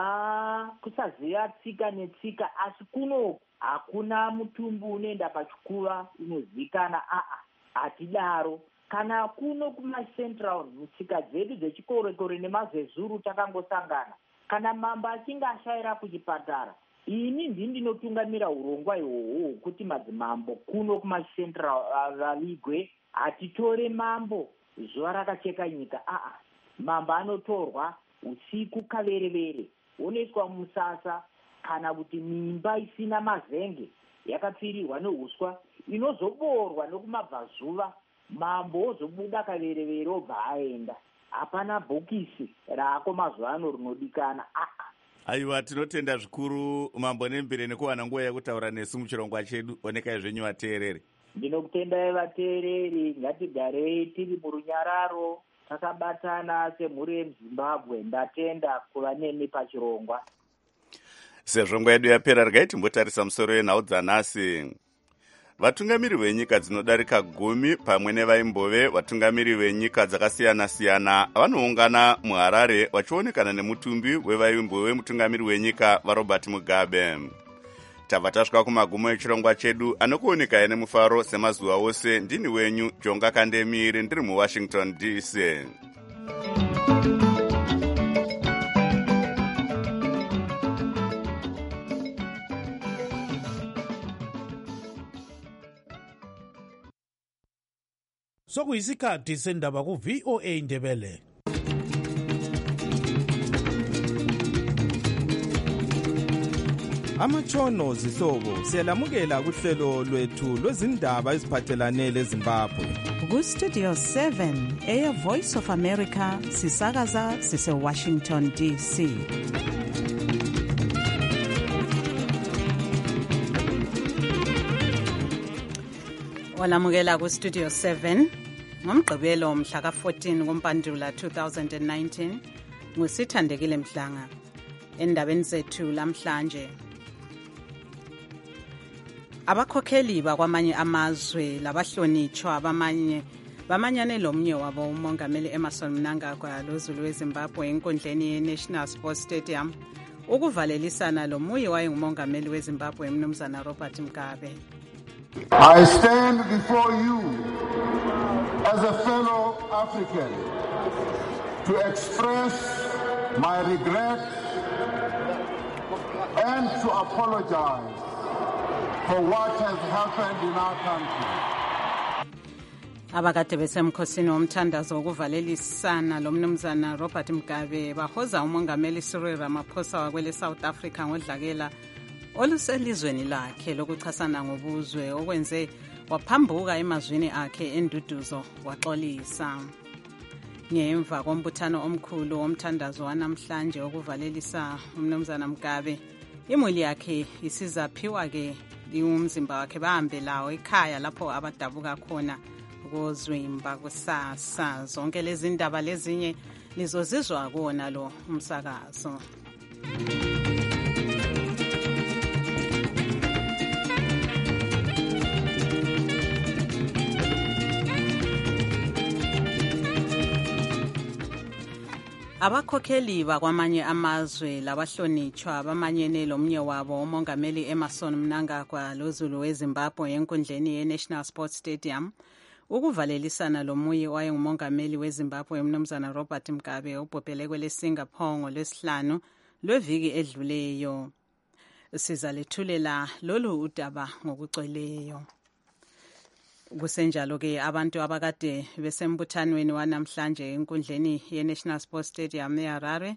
Ah, kusaziva tsika netsika, asi kuno hakuna mutumbi unoenda pachikuva unozikanwa. Aa, hatidaro. Kana kuno kumacentral, mutsika dzedu dzechikorekore nemazezuru takangosangana, kana mambo achinge ashayira kuchipatara, ini ndini ndinotungamira urongwa ihwohwo kuti madzimambo kuno kumacentral vavigwe. Hatitore mambo zuva rakacheka nyika. Aa, mambo anotorwa usiku kaverevere, onoiswa musasa kana kuti mimba isina mazenge yakapfirirwa neuswa, inozoboorwa nekumabvazuva. Mambo ozobuda kaverevere obva aenda. Hapana bhokisi raako mazuva ano rinodikana. Aa, aiwa, tinotenda zvikuru mambo nembire nekuwana nguva yekutaura nesu muchirongwa chedu. Onekai zvenyu vateereri. Ndinokutendai vateereri, ngatigarei tiri murunyararo, takabatana semhuri yemuzimbabwe. Ndatenda kuva nemi pachirongwa. Sezvo nguva yedu yapera, regai timbotarisa musoro wenhau dzanhasi. Vatungamiri venyika dzinodarika gumi pamwe nevaimbove vatungamiri venyika dzakasiyana-siyana vanoungana muHarare vachionekana nemutumbi wevaimbove mutungamiri wenyika vaRobert Mugabe. Tabva tasvika kumagumo echirongwa chedu anokuonekai nemufaro semazuva ose. Ndini wenyu Jonga Kandemiri, ndiri muWashington D C. Sokuyisikhathi sendaba ku-V O A Ndebele. Amatshono zihlobo siyalamukela kuhlelo lwethu lwezindaba eziphathelane leZimbabwe. Ku-Studio seven, Air Voice of America, sisakaza sise-Washington D C. Walamukela ku-Studio seven, ngomgqibelo mhla ka-fourteen kuMpandula two thousand nineteen, ngusithandekile Mhlanga. Endabeni zethu lamhlanje, abakhokheli bakwamanye amazwe labahlonitshwa bamanye bamanyane lomnye wabo umongameli Emmerson Mnangagwa loZulu weZimbabwe enkundleni ye-National Sports Stadium ukuvalelisana lomuye wayengumongameli weZimbabwe Mnumzana Robert Mugabe. I stand before you as a fellow African to express my regret and to apologize for what has happened in our country. Abakade besemkhosini womthandazo wokuvalelisana lomnumzana Robert Mugabe bahoza umongameli Cyril Ramaphosa wakwele South Africa ngodlakela oluselizweni lakhe lokuchasana ngobuzwe okwenze waphambuka emazwini akhe enduduzo waxolisa. Ngemva kombuthano omkhulu womthandazo wanamhlanje wokuvalelisa umnumzana Mugabe, imuli yakhe isizaphiwa ke umzimba wakhe bahambe lawo ekhaya lapho abadabuka khona kozwimba kusasa. Zonke lezi ndaba lezinye lizozizwa kuona lo umsakazo. Abakhokheli bakwamanye amazwe labahlonitshwa bamanyene lomnye wabo umongameli Emmerson Mnangagwa loZulu weZimbabwe enkundleni ye-National Sports Stadium ukuvalelisana lomuye wayengumongameli weZimbabwe Mnumzana Robert Mugabe ubhobhele kwele Singapore ngolwesihlanu lweviki edluleyo. Sizalethulela lolu udaba ngokugcweleyo. Kusenjalo ke abantu abakade besembuthanweni wanamhlanje enkundleni ye-National Sports Stadium eHarare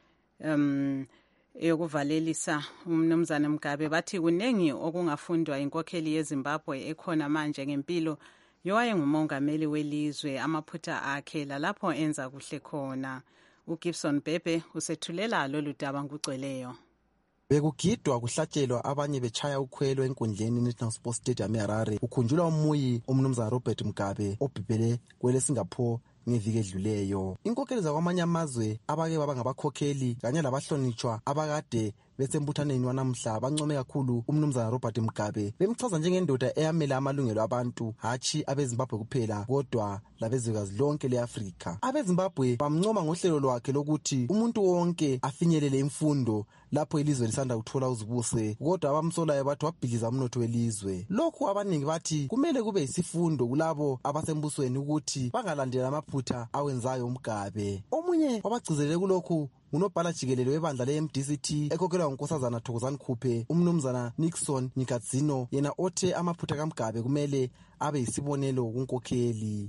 um eyokuvalelisa umnumzana Mugabe bathi kunengi okungafundwa inkokheli yeZimbabwe ekhona manje ngempilo yowayengumongameli welizwe, amaphutha akhe lalapho enza kuhle khona. uGibson Bebe usethulela lolu daba ngugcweleyo. Bekugidwa kuhlatshelwa abanye bechaya ukhwelo enkundleni National Sports Stadium eHarare kukhunjulwa umuyi umnumzana Robert Mugabe obhibhele kwele Singapore ngeviki edluleyo. Inkokheli zakwamanye amazwe abake baba ngabakhokheli kanye labahlonitshwa abakade besembuthaneni wanamhla bancome kakhulu umnumzana Robert Mugabe, bemchaza njengendoda eyamela amalungelo abantu hatshi abeZimbabwe kuphela kodwa labezwekazi lonke leAfrika. AbeZimbabwe bamncoma ngohlelo lwakhe lokuthi umuntu wonke afinyelele imfundo lapho ilizwe lisanda kuthola uzibuse, kodwa abamsolayo bathi wabhidliza umnotho welizwe. Lokhu abaningi bathi kumele kube yisifundo kulabo abasembusweni ukuthi bangalandela amaphutha awenzayo uMugabe. Omunye wabagcizelele kulokhu unobhala jikelele webandla le-M D C T ekhokhelwa ngunkosazana Thokozani Khuphe, umnumzana Nixon Nyikadzino, yena othe amaphutha kaMugabe kumele abe yisibonelo kunkokheli.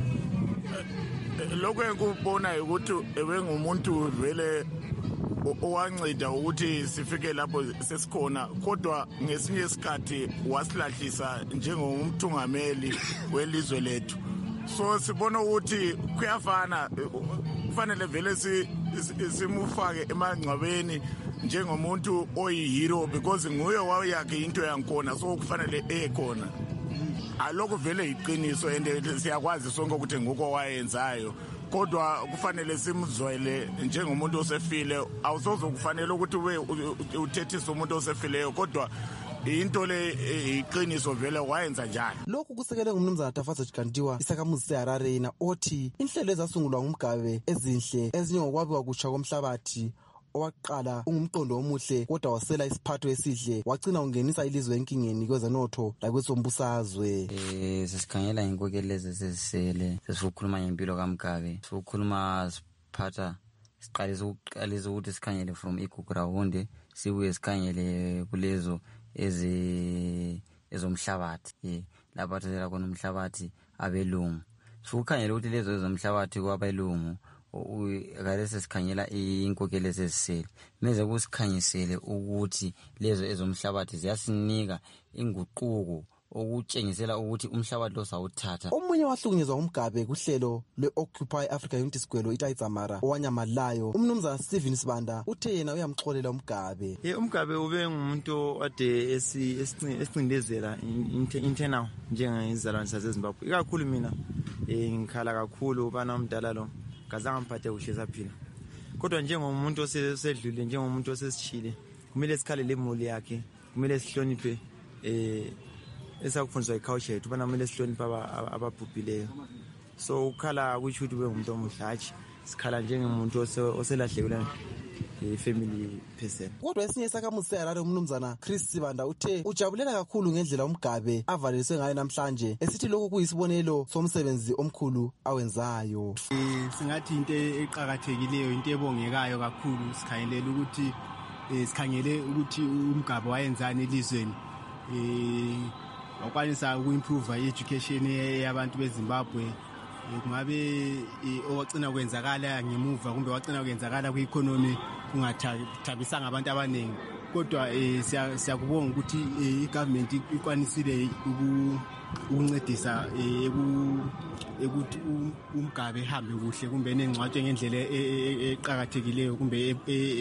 Lokho engikubona ukuthi ebengumuntu vele owanceda ukuthi sifike lapho sesikhona, kodwa ngesinye isikhathi wasilahlisa njengomthungameli welizwe lethu. So sibona ukuthi kuyafana, kufanele vele simufake emangcwabeni njengomuntu oyihero because nguye wayakhe into yankona, so kufanele ekhona. alokhu vele iqiniso and siyakwazi sonke ukuthi ngukho wayenzayo kodwa kufanele simzwele njengomuntu osefile awusoze kufanele ukuthi we uthethise umuntu osefileyo kodwa into le iqiniso vele wayenza njani. Lokhu kusekele ngumnumzana Tafazo Chikandiwa isakhamuzi seHarare yena othi inhlelo ezasungulwa ngumgabe ezinhle ezinye ngokwabiwa kutsha komhlabathi owaqala ungumqondo omuhle kodwa wasela isiphatho esihle wagcina ungenisa ilizwe enkingeni kwezenotho lakwesombusazwe. Eh sesikhangela inkokeleze sesisele sesikhuluma ngempilo kaMgabe sokukhuluma siphatha siqalisa ukuqalisa ukuthi sikhangele from igugrawunde sibuye sikhangele kulezo eze ezomhlabathi eh lapha thela khona umhlabathi abelungu sokukhangela ukuthi lezo ezomhlabathi kwabelungu ukalese sikhangela inkokele sesisele meze kusikhanyisele ukuthi lezo ezomhlabathi ziyasinika inguquko okutshengisela ukuthi umhlabathi lo sawuthatha. Omunye wahlukunyezwa ngumgabe kuhlelo le-Occupy Africa Unity Square iTaizamara owanyamalayo umnumzana Steven Sibanda uthe yena uyamxolela umgabe. Ye umgabe ube ngumuntu ade esincindezela internal njengezizalwane zaseZimbabwe ikakhulu mina ngikhala kakhulu bana umdala lo kazange mphathe kuhle saphila kodwa njengomuntu osedlule njengomuntu osesichile kumele sikhale lemuli yakhe kumele sihloniphe eh esakufundiswa iculture yethu bana kumele sihloniphe ababhubhileyo so ukhala kusho ukuthi ube umuntu omuhlathi sikhala njengomuntu oselahlekelwe family person. Kodwa esinye isakhamuzi seHarare umnumzana Chris Sibanda uthe ujabulela kakhulu ngendlela umgabe avaliswe ngayo namhlanje esithi lokhu kuyisibonelo somsebenzi omkhulu awenzayo. Singathi into eqhakathekileyo into ebongekayo kakhulu sikhangelela ukuthi sikhangele ukuthi umgabe wayenzani elizweni eh wakwanisa ukuimprove education yabantu beZimbabwe kungabe owagcina kwenzakala ngemuva kumbe wagcina kwenzakala kwi-economy kungathabisanga abantu abaningi kodwa siyakubonga ukuthi i-government ikwanisile ukuncedisa ukuthi umgabe ehambe kuhle kumbe nengcwatshwe ngendlela eqhakathekileyo kumbe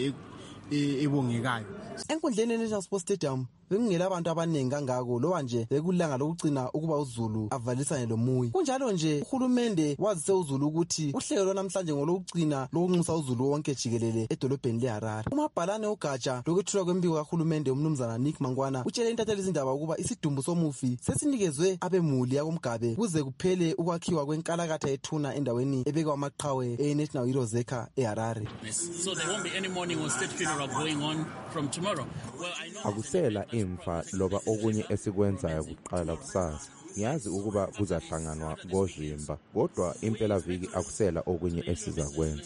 ebongekayo. Enkundleni ye-National Sports Stadium bekungela abantu abaningi kangako loba nje bekulanga lokugcina ukuba uZulu avalisane lomuyi. Kunjalo nje uhulumende wazise uZulu ukuthi uhlelo lwanamhlanje ngolokugcina lokunxusa uZulu wonke jikelele edolobheni leHarare. Umabhalane ogatsha lokuthula kwembiko kahulumende umnumzana Nick Mangwana utshele intatheli izindaba ukuba isidumbu somufi sesinikezwe abemuli yakomgabe kuze kuphele ukwakhiwa kwenkalakatha yethuna endaweni ebekwa amaqhawe e-National Heroes Acre eHarare. So there won't be any mourning or state funeral going on from tomorrow. Well, I know akusela imfa loba okunye esikwenzayo kuqala kusasa. Ngiyazi ukuba kuzahlanganwa ngozimba kodwa impela viki akusela okunye esizakwenza.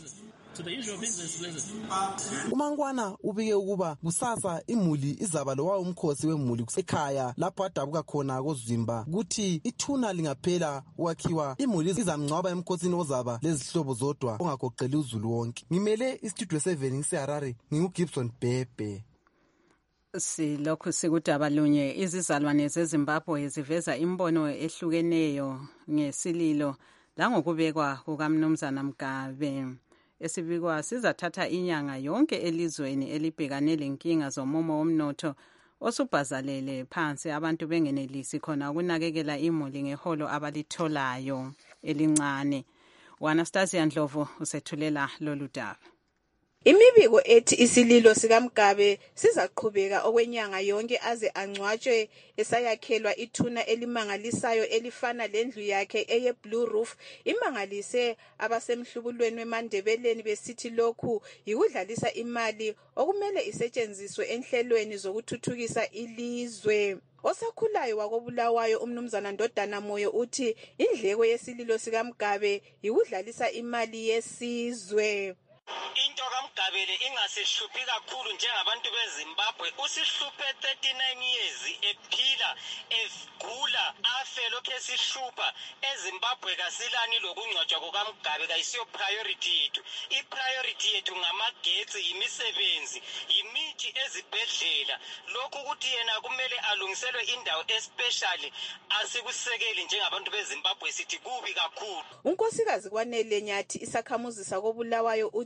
uMangwana ubike ukuba kusasa imuli izaba lowa umkhosi wemuli kusekhaya lapho adabuka khona kozimba ukuthi ithuna lingaphela ukwakhiwa imuli izamngcwaba emkhosini ozaba lezihlobo zodwa ongagoqeli uZulu wonke. Ngimele istudio seven ngiseHarare nginguGibson Bebe. Silokhu sikudaba lunye izizalwane zeZimbabwe ziveza imbono ehlukeneyo ngesililo la ngokubekwa kukaMnumzana Mgabe. Esibikwa sizathatha inyanga yonke elizweni elibhekane lenkinga zomumo womnotho osubhazalele phansi abantu bengenelisi khona ukunakekela imuli ngeholo abalitholayo elincane. Anastasia Ndlovu usethulela lolu daba. Imibiko ethi isililo sikaMgabe sizaqhubeka okwenyanga yonke aze angcwatshwe esayakhelwa ithuna elimangalisayo elifana lendlu yakhe eye Blue Roof imangalise abasemhlubulweni weMandebeleni besithi lokhu yikudlalisa imali okumele isetshenziswe enhlelweni zokuthuthukisa ilizwe. Osakhulayo wakobulawayo umnumzana Ndodana Moyo uthi indleko yesililo sikaMgabe yikudlalisa imali yesizwe. Into kaMgabele ingasishuphi kakhulu njengabantu beZimbabwe usihluphe thirty-nine years ephila egula afe lokho esishupha eZimbabwe kasilani lokungcwatshwa kukaMgabe kayisiyo priority yethu. I-priority yethu ngamagetsi, imisebenzi, imithi ezibhedlela. Lokhu ukuthi yena kumele alungiselwe indawo especially asikusekeli njengabantu beZimbabwe sithi kubi kakhulu. Unkosikazi kwaNele Nyathi isakhamuzi sakobulawayo uthi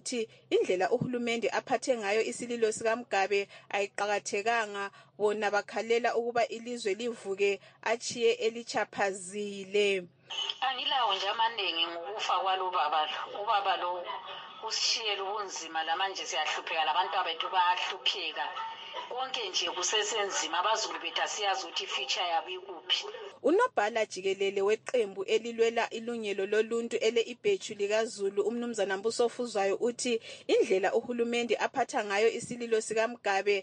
ukuthi indlela uhulumende aphathe ngayo isililo sikaMgabe ayiqakathekanga, bona bakhalela ukuba ilizwe livuke achiye elichaphazile. Angilawo nje amaningi ngokufa kwalobaba lo. Ubaba lo usishiyela ubunzima lamanje siyahlupheka, labantu abethu bayahlupheka. Konke nje kusesenzima, abazulu bethu asiyazi ukuthi future yabo ikuphi. Unobhala jikelele weqembu elilwela ilungelo loluntu ele ibheju likaZulu umnumzana Mbuso Fuzwayo uthi indlela uhulumende aphatha ngayo isililo sikaMgabe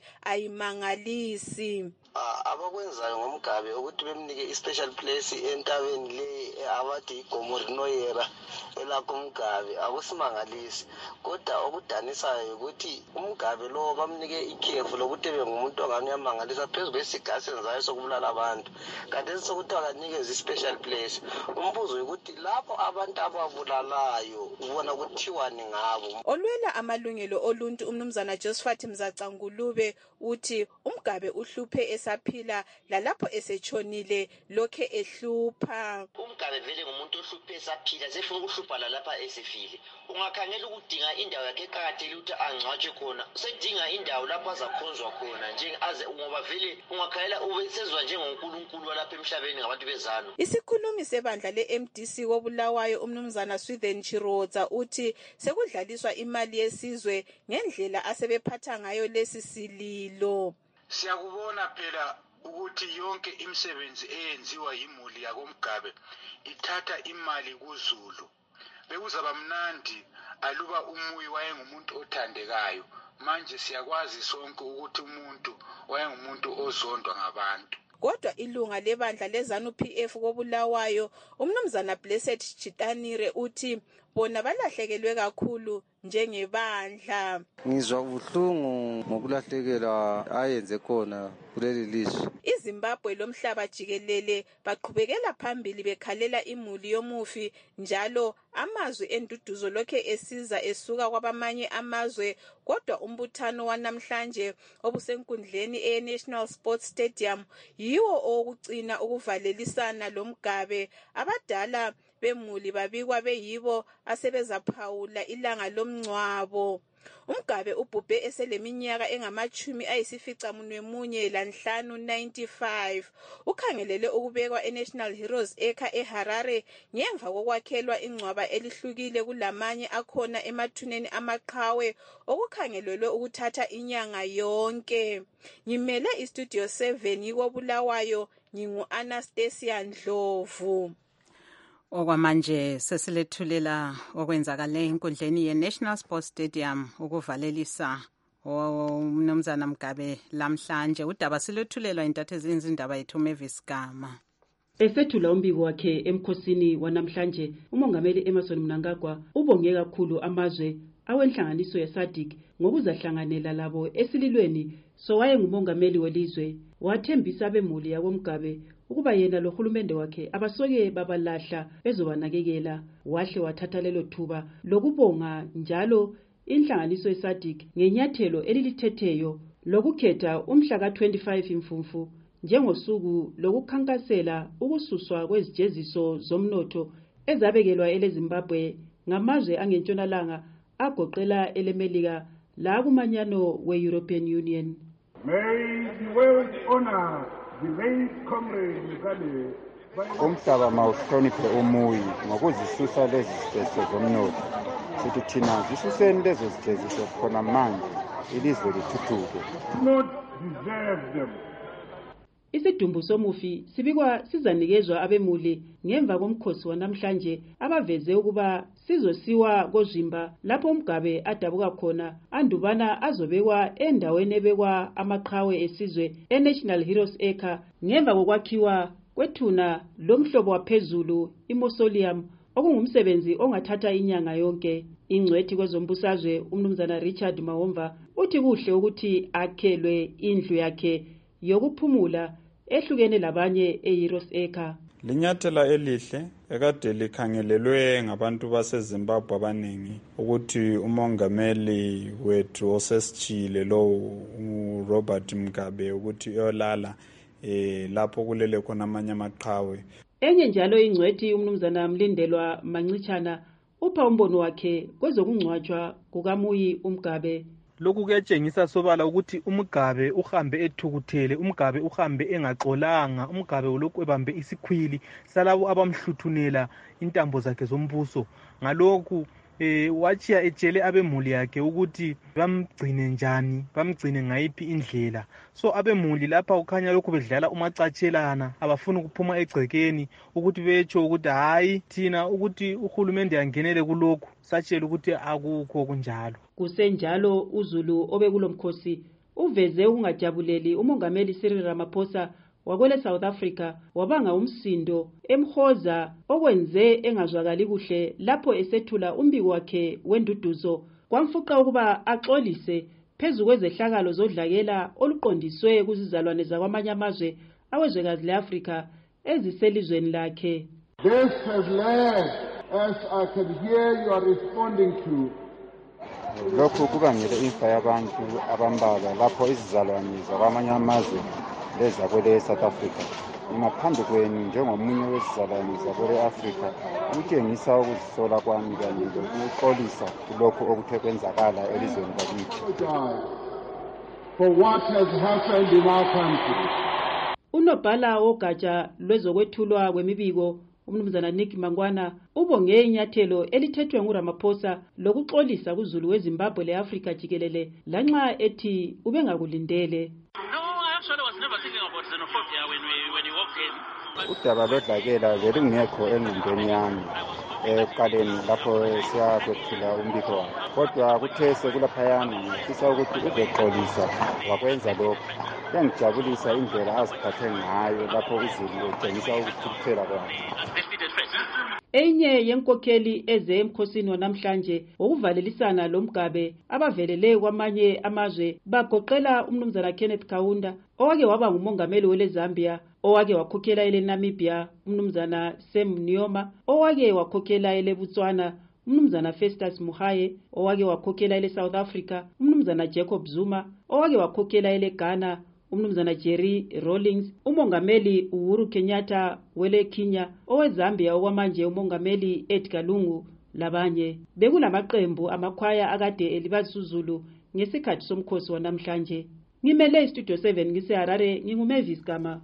ayimangalisi. Abakwenzayo ngoMgabe ukuthi bemnike i-special place entabeni le abathi iGomori Noyera elakho uMgabe akusimangalisi, kodwa okudanisayo ukuthi uMgabe lo bamnike ikhefu lokuthi bengumuntu ongani yamangalisa phezu kwesigasi enzayo sokubulala abantu, kanti sokuthi akanikeze i-special place. Umbuzo ukuthi lapho abantu ababulalayo ubona kuthiwani ngabo. Olwela amalungelo oluntu umnumzana Josephat Mzacangulube uthi uMgabe uhluphe esaphila lalapho esetshonile lokhe ehlupha. uMgabe vele ngumuntu ohluphe esaphila sefuna ukuhlupha lalapha esefile. Ungakhangela ukudinga indawo yakhe eqakathekile ukuthi angcwatshwe khona, usedinga indawo lapho azakhonzwa khona nje aze ngoba vele ungakhangela ubesezwa njengonkulunkulu walapha emhlabeni ngabantu bezalo. Isikhulumi sebandla le-M D C wobulawayo umnumzana Swithen Chirodza uthi sekudlaliswa imali yesizwe ngendlela asebephatha ngayo lesi sililo. Siyakubona phela ukuthi yonke imisebenzi eyenziwa yimuli yakoMgabe ithatha imali kuZulu. Bekuzaba mnandi aluba umuyi wayengumuntu othandekayo. Manje siyakwazi sonke ukuthi umuntu wayengumuntu ozondwa ngabantu. Kodwa ilunga lebandla leZANU P F kobulawayo umnumzana Blessed Chitanire uthi bona balahlekelwe kakhulu njengebandla. Ngizwa ubuhlungu ngokulahlekelwa ayenze khona kuleli lizwe. iZimbabwe lomhlaba jikelele baqhubekela phambili bekhalela imuli yomufi, njalo amazwi enduduzo lokhe esiza esuka kwabamanye amazwe, kodwa umbuthano wanamhlanje obusenkundleni e-National Sports Stadium yiwo owokucina ukuvalelisana loMgabe. Abadala bemuli babikwa beyibo asebezaphawula ilanga lomngcwabo. uMgabe ubhubhe eseleminyaka engamachumi ayisificamunwe munye lanhlanu ninety-five. Ukhangelele ukubekwa eNational Heroes Acre eHarare ngemva kokwakhelwa ingcwaba elihlukile kulamanye akhona emathuneni amaqhawe okukhangelelwe ukuthatha inyanga yonke. Ngimele iStudio seven yikobulawayo, ngingu-Anastasia Ndlovu. Okwamanje sesilethulela okwenzakale enkundleni ye-National Sports Stadium ukuvalelisa umnumzana Mgabe lamhlanje. Udaba silethulelwa intatheli izindaba yethu Mavis Gama. Esethula umbiko wakhe emkhosini wanamhlanje, umongameli Emmerson Mnangagwa ubonge kakhulu amazwe awenhlanganiso yeSADC ngokuzahlanganela labo esililweni so wayengumongameli welizwe. Wathembisa abemuli yakoMgabe ukuba yena lohulumende wakhe abasoke babalahla bezobanakekela. Wahle wathatha lelo thuba lokubonga njalo inhlanganiso yeSADC ngenyathelo elilithetheyo lokukhetha umhla ka twenty-five Mfumfu njengosuku lokukhankasela ukususwa kwezijeziso zomnotho ezabekelwa eleZimbabwe ngamazwe angentshonalanga agoqela eleMelika la kumanyano we-European Union. May the world honor the late comrade Mugabe. Umhlaba mawuhloniphe umuyi ngokuzisusa lezi zijeziso zomnotho. Sithi thina zisuseni lezo zijeziso khona manje ilizwe lithuthuke. Not deserve them. Isidumbu somufi sibikwa sizanikezwa abemuli ngemva komkhosi wanamhlanje abaveze ukuba sizosiwa kozimba lapho uMgabe adabuka khona andubana azobekwa endaweni ebekwa amaqhawe esizwe eNational Heroes Acre ngemva kokwakhiwa kwethuna lomhlobo waphezulu imausoleum okungumsebenzi ongathatha inyanga yonke. Ingcwethi kwezombusazwe umnumzana Richard Mahomva uthi kuhle ukuthi akhelwe indlu yakhe yokuphumula ehlukene labanye eHeroes Acre. Linyathela elihle ekade likhangelelwe ngabantu baseZimbabwe abaningi ukuthi umongameli wethu osesichile lo uRobert Mugabe ukuthi uyolala eh lapho kulele khona amanye amaqhawe. Enye njalo ingcwethi umnumzana Mlindelwa Mancitshana upha umbono wakhe kwezokungcwatshwa kukaMuyi uMgabe. Lokhu kuyatshengisa sobala ukuthi uMgabe uhambe ethukuthele, uMgabe uhambe engaxolanga, uMgabe ulokhu ebambe isikhwili salabo abamhluthunela intambo zakhe zombuso. Ngalokhu eh wachiya etshele abemuli yakhe ukuthi bamgcine njani, bamgcine ngayiphi indlela. So abemuli lapha ukhanya lokhu bedlala umacatshelana, abafuna ukuphuma egcekeni ukuthi betsho ukuthi hayi thina ukuthi uhulumende angenele kulokhu, satshela ukuthi akukho kunjalo. Kusenjalo uZulu obekulomkhosi uveze ukungajabuleli umongameli Cyril Ramaphosa wakwele South Africa wabanga umsindo emhoza okwenze engazwakali kuhle lapho esethula umbiko wakhe wenduduzo kwamfuqa ukuba axolise phezu kwezehlakalo zodlakela oluqondiswe kuzizalwane zakwamanye amazwe awezwekazi leAfrika eziselizweni lakhe. This has led, as I can hear you are responding to, lokhu kubangele imfa yabantu abambalwa lapho izizalwane zakwamanye amazwe lezakwele South Africa. Ngaphambi kwenu njengomunye wezizalwane zakwele Africa kutshengisa ukuzisola kwami kanye lokuxolisa kulokhu okuthe kwenzakala elizweni lakithi. For what has happened in our country. Unobhala wogatsha lwezokwethulwa kwemibiko umnumzana Nick Mangwana ubonge inyathelo elithethwe nguRamaphosa lokuxolisa kuZulu weZimbabwe leAfrika jikelele lanxa ethi ubengakulindele. Udaba lodlakela belungekho engqondweni yami ekuqaleni lapho siyakwethula umbiko wakhe, kodwa kuthe sekulaphayana ngifisa ukuthi uzoxolisa wakwenza lokho. Kuyangijabulisa indlela aziphathe ngayo lapho uZulu etshengisa ukuthukuthela kwakhe. Enye yenkokheli eze emkhosini wanamhlanje ukuvalelisana loMgabe abavelele kwamanye amazwe bagoqela umnumzana Kenneth Kaunda owake waba ngumongameli wele Zambia, owake wakhokhela ele Namibia umnumzana Sam Nujoma, owake wakhokhela ele Botswana umnumzana Festus Mogae, owake wakhokhela ele South Africa umnumzana Jacob Zuma, owake wakhokhela ele Ghana umnumzana Jerry Rawlings, umongameli Uhuru Kenyatta wele Kenya, oweZambia okwamanje umongameli Edgar Lungu labanye. Bekulamaqembu amakhwaya akade elibazuzulu ngesikhathi somkhosi wanamhlanje. Ngimele iStudio seven ngiseHarare, nginguMavis Gama.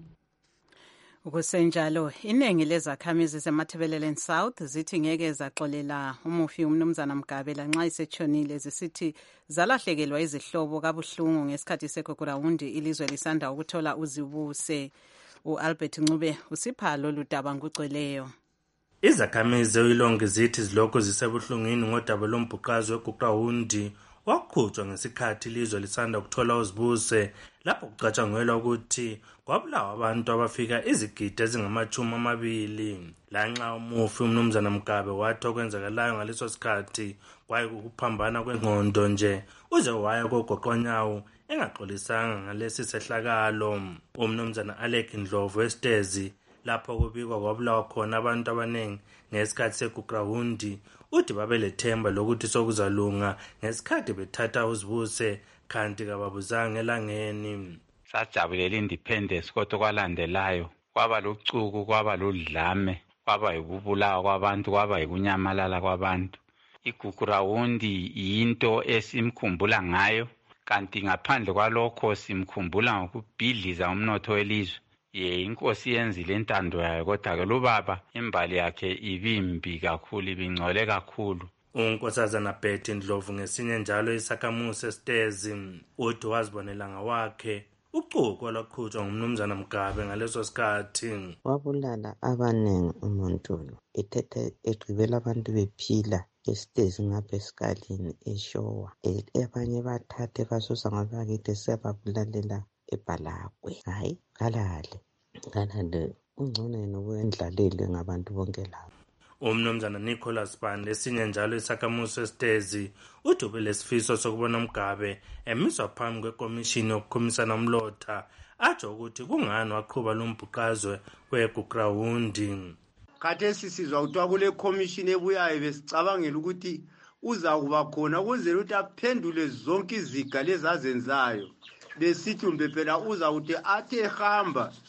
Kusenjalo iningi lezakhamizi zeMatabeleland South zithi ngeke zaxolela umufi umnumzana Mgabe lanxa isetshonile, zisithi zalahlekelwa izihlobo kabuhlungu ngesikhathi seGugurawundi ilizwe lisanda ukuthola uzibuse. uAlbert Ncube usipha lolu daba ngugcweleyo. Izakhamizi oyilonke zithi zilokho zisebuhlungwini ngodaba lombhuqazo weGugurawundi wakhutshwa ngesikhathi ilizwe lisanda ukuthola uzibuse, lapho kucatshangelwa ukuthi kwabulawa abantu abafika izigidi ezingamachumi amabili. Lanxa umufi umnumzana Mgabe wathi okwenzakalayo ngaleso sikhathi kwaye ukuphambana kwengqondo nje, uze waya kogoqonyawo engaxolisanga ngalesi sehlakalo. Umnumzana Alec Ndlovu wesitezi lapho kubikwa kwabulawa khona abantu abaningi ngesikhathi seGugurawundi uthi babelethemba lokuthi sokuzalunga ngesikhathi bethatha uzibuse kanti kababuzanga elangeni. Sajabulela independence kodwa kwalandelayo kwaba lucuku, kwaba ludlame, kwaba yikubulawa kwabantu, kwaba yikunyamalala kwabantu. iGugurawundi yinto esimkhumbula ngayo, kanti ngaphandle kwalokho simkhumbula ngokubhidliza umnotho welizwe. Ye inkosi yenzile intando yayo, kodwa ke lubaba imbali yakhe ibimbi kakhulu, ibingcole kakhulu. uNkosazana Betty Ndlovu ngesinye njalo isakhamuzi esitezi uthi wazibonela ngawakhe ucuko lwaqhutshwa ngumnumzana Mgabe ngaleso sikhathi. Wabulala abaningi umuntu lo, ethethe egqibela abantu bephila esitezi ngapha esikalini eshowa, abanye bathathe basusa ngabakithi sebabulalela eBhalakwe. Hayi kalale kalale ungcono yena ukwendlalele ngabantu bonke labo. Umnumzana Nicholas Band esinye njalo isakhamuzi esitezi uthi ubelesifiso sokubona Mgabe emiswa phambi kwekomishini yokukhumisana umlotha, atsho ukuthi kungani waqhuba lombhuqazwe weGugurawundi. Khathesi sizwa kuthiwa kule commission ebuyayo, besicabangela ukuthi uza kuba khona ukuze ukuthi aphendule zonke iziga lezazenzayo. Besithi umbe phela uza ukuthi athi ehamba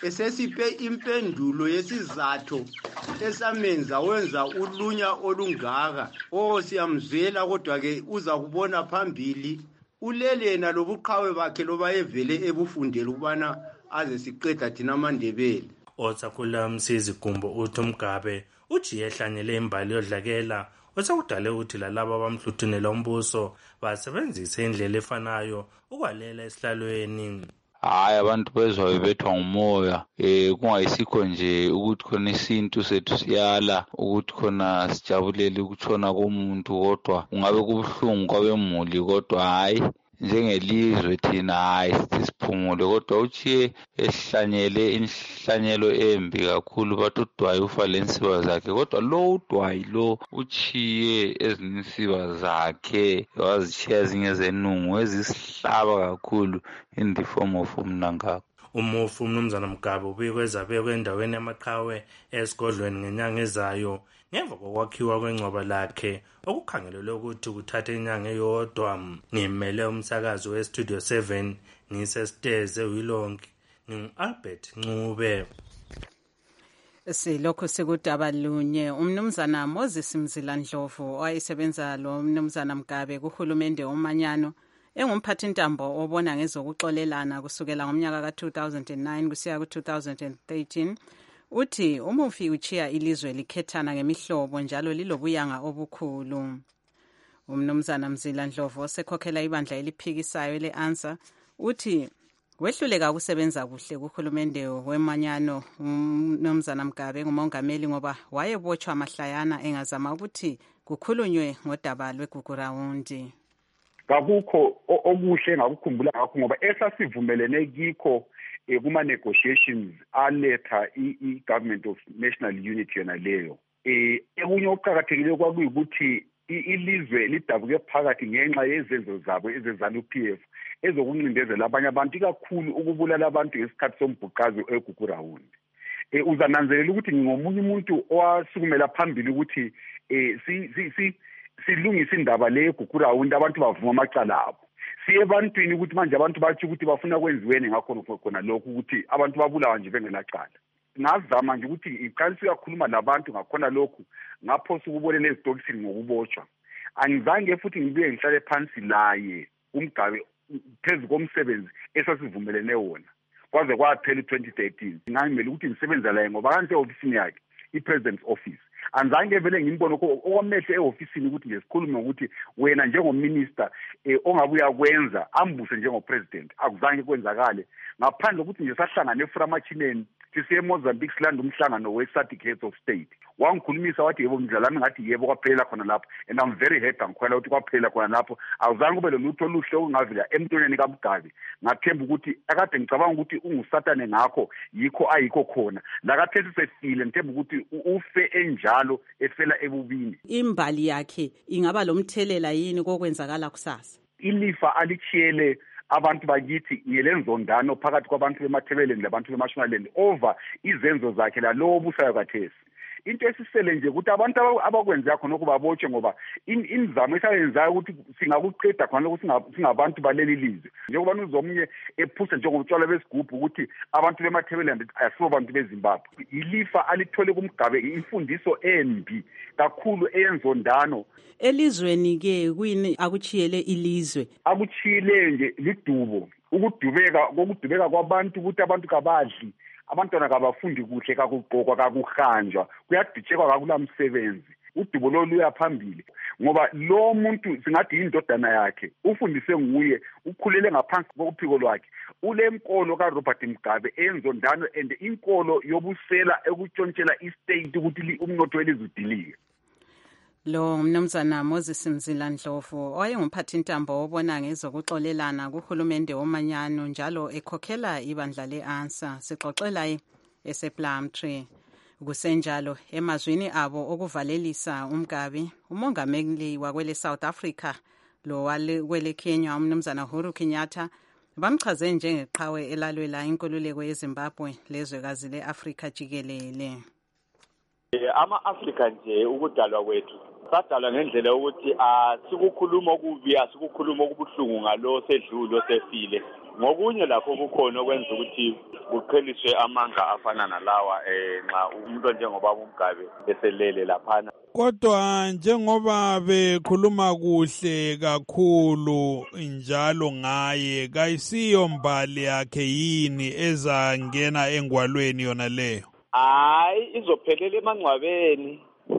esesiphe impendulo yesizathu esamenza wenza ulunya olungaka. Oh, siyamzwela kodwa-ke uza kubona phambili ulele yena lobuqhawe bakhe loba evele ebufundela ukubana aze siqeda thina amaNdebele. Otsakhula Msizi Gumbo uthi uMgabe ujiye ehlanyele imbali yodlakela osekudale ukuthi lalabo abamhluthunela umbuso basebenzise indlela efanayo ukwalela esihlalweni. Hayi, abantu bezwa bebethwa ngumoya eh kungayisikho nje ukuthi khona isintu sethu siyala ukuthi khona sijabulele ukutshona komuntu, kodwa ungabe kubuhlungu kwabemuli, kodwa hayi njengelizwe thina hayi sithi siphumule, kodwa uchiye esihlanyele inhlanyelo embi kakhulu. Bathi uDwayi ufa lensiba zakhe, kodwa lo uDwayi lo uchiye ezinsiba zakhe wazichiya ezinye zenungu ezisihlaba kakhulu in the form of umnankakho. Umufu uMnumzana Mgabe ubikweza bekwe endaweni yamaqhawe esigodlweni ngenyanga ezayo ngemva kokwakhiwa kwengcwaba lakhe okukhangelelwe ukuthi kuthatha inyanga eyodwa. Ngimele umsakazo weStudio seven ngisesiteze uyilonke ngingu-Albert Ncube. Silokho sekudaba lunye uMnumzana Moses Mzila Ndlovu owayesebenza lo Mnumzana Mgabe kuhulumende omanyano engumphathi ntambo obona ngezokuxolelana kusukela ngomnyaka ka two thousand nine kusiya ku two thousand thirteen. Uthi umufi uchiya ilizwe likhethana ngemihlobo njalo lilobuyanga obukhulu. Umnumzana Mzila Ndlovu osekhokhela ibandla eliphikisayo le-ANSA uthi wehluleka ukusebenza kuhle kuhulumende wemanyano uMnumzana Mgabe ngumongameli ngoba wayebotshwa amahlayana engazama ukuthi kukhulunywe ngodaba lweGugurawundi. Kakukho okuhle engakukhumbula ngakho ngoba esasivumelene kikho kuma negotiations aletha i-Government of National Unity yona leyo. Eh ekunye okuqhakathekile kwakuyikuthi ilizwe lidabuke phakathi ngenxa yezenzo zabo ezeZANU-P F ezokuncindezela abanye abantu ikakhulu ukubulala abantu ngesikhathi sombhuqazo eGugurawundi. Eh uzananzelela ukuthi ngomunye umuntu owasukumela phambili ukuthi eh si si silungisa indaba le eGugurawundi abantu bavuma amacala abo. Siye ebantwini ukuthi manje abantu bathi ukuthi bafuna kwenziweni ngakho khona lokho ukuthi abantu babulawa nje bengelacala. Ngazama nje ukuthi iqalise ukukhuluma labantu ngakhona lokho ngaphosa ukubonela ezitokisini ngokubotshwa. Angizange futhi ngibuye ngihlale phansi laye uMgabe phezulu komsebenzi esasivumelene wona kwaze kwaphela twenty thirteen. Ngangimele ukuthi ngisebenza laye ngoba kanti ofisini yakhe iPresident's office. Anzange vele ngimbone owamehle eofisini ukuthi nje sikhulume ukuthi wena njengominister eh ongabuya kwenza ambuse njengopresident akuzange kwenzakale ngaphandle ukuthi nje sahlangana eFramachineni sisiye eMozambique silanda umhlangano we-SADC Heads of State. Wangikhulumisa wathi yebo mdlalami ngathi yebo kwaphela khona lapho and I'm very happy ngikhwela ukuthi kwaphela khona lapho awuzange kube lolutho oluhle okungavela emntwaneni kaMgabe. Ngathemba ukuthi akade ngicabanga ukuthi ungusatane ngakho yikho ayikho khona la kathesi sefile ngithemba ukuthi ufe enjalo efela ebubini. Imbali yakhe ingaba lomthelela yini kokwenzakala kusasa? Ilifa alichiyele abantu bakithi yelenzondano phakathi kwabantu bemathebeleni labantu beMashonaland over izenzo zakhe la lo busayo kathesi. Into esisele nje ukuthi abantu abakwenza khona ukubabotshwe ngoba inzamo esayenzayo ukuthi singakuqeda khona ukuthi singabantu baleli lizwe njengoba uzomnye ephusa njengomtshwala besigubhu ukuthi abantu bemathebeleni asibo bantu beZimbabwe. Ilifa alithole kuMgabe imfundiso embi kakhulu eyenzondano. Elizweni ke kuyini akuchiyele ilizwe? Akuchiyile nje lidubo ukudubeka kokudubeka kwabantu ukuthi abantu kabadli abantwana kabafundi kuhle kakugqokwa kakuhanjwa kuyaditshekwa kakulamsebenzi. Udubo lo luya phambili ngoba lo muntu singathi indodana yakhe ufundise nguye ukhulele ngaphansi kokuphiko lwakhe ulenkolo kaRobert Mgabe enzondano and inkolo yobusela ekutshontshela istate ukuthi umnotho welizwe udilike. Lo Mnumzana Moses Mzila Ndlovu owayengumphathi ntambo obona ngezokuxolelana kuhulumende womanyano njalo ekhokhela ibandla le-ANSA sixoxela esePlumtree. Kusenjalo emazwini abo okuvalelisa uMgabe umongameli wakwele South Africa lo wale Kenya uMnumzana Uhuru Kenyatta bamchaze njengeqhawe elalwela inkululeko yeZimbabwe lezwekazi leAfrika jikelele. Ama-Afrika nje ukudalwa kwethu sadalwa ngendlela yokuthi asikukhuluma okubi asikukhuluma okubuhlungu ngalo sedlule osefile ngokunye lapho kukhona okwenza ukuthi kuqheliswe amanga afana nalawa eh nxa umuntu njengoba uMgabe eselele laphana. Kodwa njengoba bekhuluma kuhle kakhulu njalo ngaye kayisiyo mbali yakhe yini ezangena engwalweni yona leyo? Hayi izophelela emangcwabeni,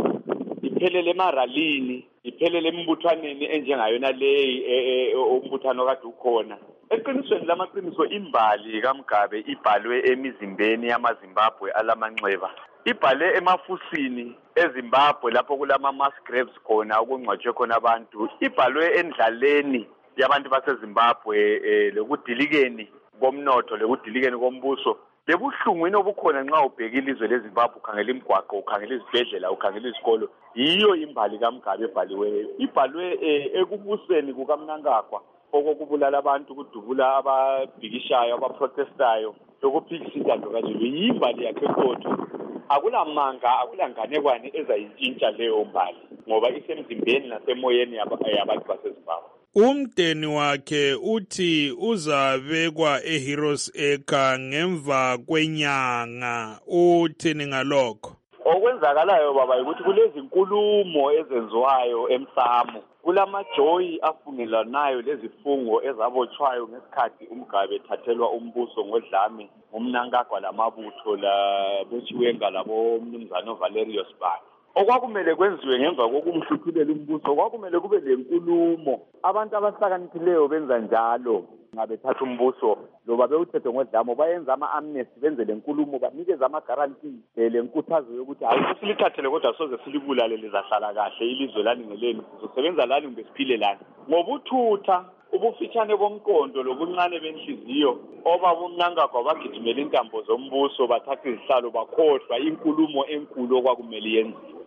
iphelele emaralini, iphelele embuthwaneni enjengayona leyi umbuthano kade ukhona. Eqinisweni lamaqiniso imbali kaMgabe ibhalwe emizimbeni yamaZimbabwe alamanxeba. Ibhale emafusini eZimbabwe lapho kulama mass graves khona okungcwatshwe khona abantu. Ibhalwe endlaleni yabantu baseZimbabwe lokudilikeni komnotho lokudilikeni kombuso. Lebuhlungwini obukhona nxa ubheka ilizwe leZimbabwe ukhangela imigwaqo ukhangela izibhedlela ukhangela izikolo yiyo imbali kaMgabe ebhaliweyo. Ibhalwe ekubuseni kukaMnangagwa okubulala abantu kudubula ababhikishayo abaprotestayo lokuphikisa intando kaZulu yimbali yakhe kodwa akulamanga akulanganekwane ezayintshintsha leyo mbali ngoba isemzimbeni nasemoyeni yabantu baseZimbabwe. Umdeni wakhe uthi uzabekwa eHeroes Acre ngemva kwenyanga, uthini ngalokho? Okwenzakalayo baba ukuthi kulezi nkulumo ezenziwayo emsamo kulamajoyi afungelanayo lezifungo ezabotshwayo ngesikhathi uMgabe ethathelwa umbuso ngodlame ngomnankagwa lamabutho labochiwenga labo mnumzana Valerius Banda. Okwakumele kwenziwe ngemva kokumhluthululela umbuso kwakumele kube lenkulumo. Abantu abahlakaniphileyo benza njalo ngabe thatha umbuso loba bewuthethe ngodlamo bayenza ama amnesty benze lenkulumo banikeza ama guarantee lenkuthazo yokuthi hayi silithathele kodwa soze silibulale lizahlala kahle ilizwe lani ngeleni sizosebenza lani kumbe siphile lani ngobuthutha ubufitshane bomqondo lobuncane benhliziyo obaba uMnangagwa bagijimela intambo zombuso bathatha izihlalo bakhohlwa inkulumo enkulu okwakumele yenziwe.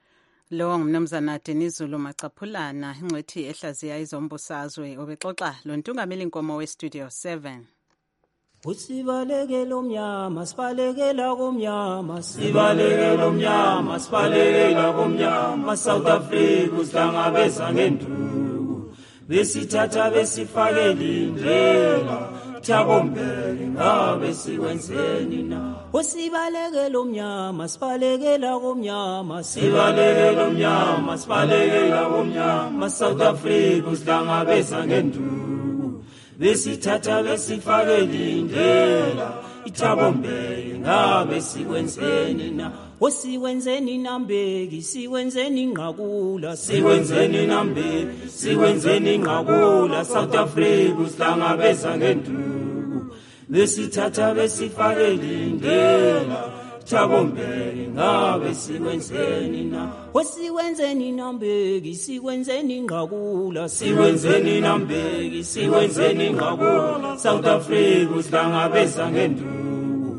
Lo ngumnumzana Denizulu Macaphulana ingcwethi ehlaziya izombusazwe obexoxa lo ntungameli inkomo we Studio seven. Usibalekela umnyama sibalekela komnyama sibalekela umnyama sibalekela komnyama South Africa usihlangabeza ngenduku besithatha besifakela indlela Thabombele ngabe sikwenzeni na usibalekela umnyama sibalekela komnyama sibalekela umnyama sibalekela komnyama South Africa usihlangabeza ngenduku besithatha besifakela indlela Thabombele ngabe sikwenzeni na osiwenzeni nambeki siwenzeni inqakula siwenzeni nambeki siwenzeni inqakula South Africa usihlangabeza ngenduku besithatha besifakela indlela Thabombele ngabe sikwenzeni na osiwenzeni nambeki siwenzeni inqakula siwenzeni nambeki siwenzeni inqakula South Africa usihlangabeza ngenduku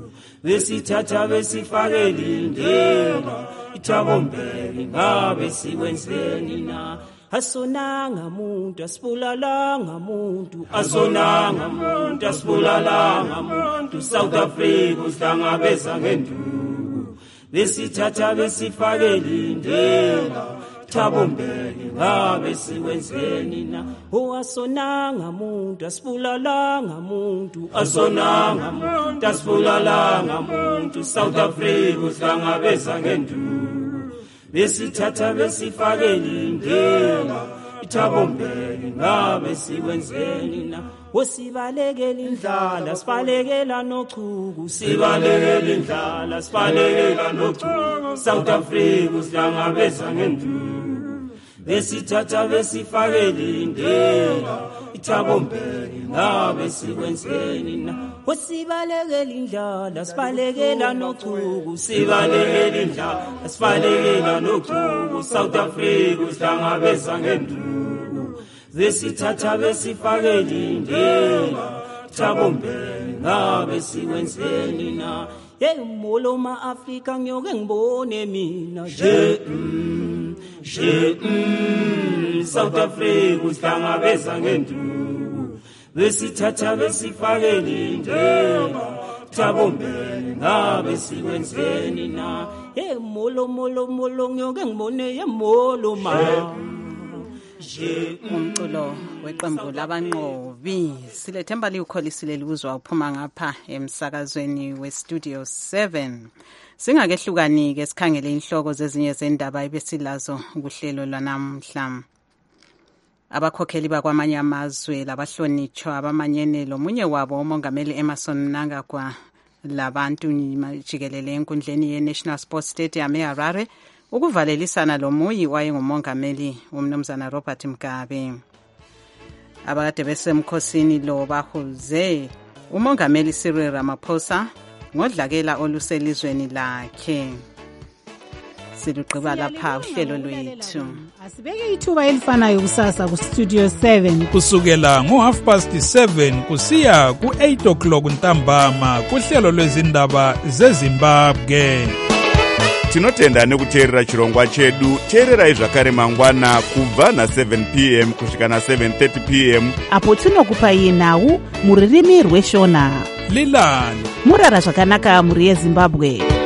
besithatha besifakela indlela Thabombele ngabe sikwenzeni na asonanga muntu asibulalanga muntu asonanga muntu asibulalanga muntu South Africa usihlangabeza ngenduku besithatha besifakela indlela Thabombele ngabe sikwenzeni na asonanga muntu asibulalanga muntu asonanga muntu asibulalanga muntu South Africa usihlangabeza ngenduku besithatha besifakela indlela Thabombele ngabe sikwenzeni na osibalekela indlala sibalekela nochuku sibalekela indlala sibalekela nochuku South Africa usihlangabeza ngenduku besithatha besifakela indlela Thabombele ngabe sikwenzeni na osibalekela indlala sibalekela nochuku sibalekela indlala sibalekela nochuku South Africa usihlangabeza ngenduku besithatha besifakela indlela Thabombele ngabe sikwenzeni na hey moloma Africa ngiyoke ngibone mina je mm, je mm, South Africa usihlangabeza ngenduku besithatha besifakela indlela Thabo Mbeki ngabe sikwenzeni na hey molo molo molo ngiyonke ngibone yemolo ma umculo weqembu labanqobi silethemba liwukholisile likuzwa uphuma ngapha emsakazweni westudio seven singakehlukani ke sikhangele inhloko zezinye zendaba ebesilazo kuhlelo lwanamhla. Abakhokheli bakwamanye amazwe labahlonitshwa abamanyene lomunye wabo umongameli Emmerson Mnangagwa labantu jikelele enkundleni ye-National Sports Stadium eHarare ukuvalelisana lomuyi wayengumongameli umnumzana Robert Mugabe. Abakade besemkhosini lo bahuze umongameli Cyril Ramaphosa ngodlakela oluselizweni lakhe. Siluqhiba lapha uhlelo lwethu. Asibeke ithuba elifanayo kusasa ku Studio seven kusukela ngo half past seven kusiya ku eight o'clock ntambama kuhlelo lwezindaba zeZimbabwe. Tinotenda nekuteerera chirongwa chedu. Teererai zvakare mangwana kubva na seven p m kusvika na seven thirty p m apo tinokupai nhau muririmi rweshona. Lilani murara zvakanaka muri yeZimbabwe.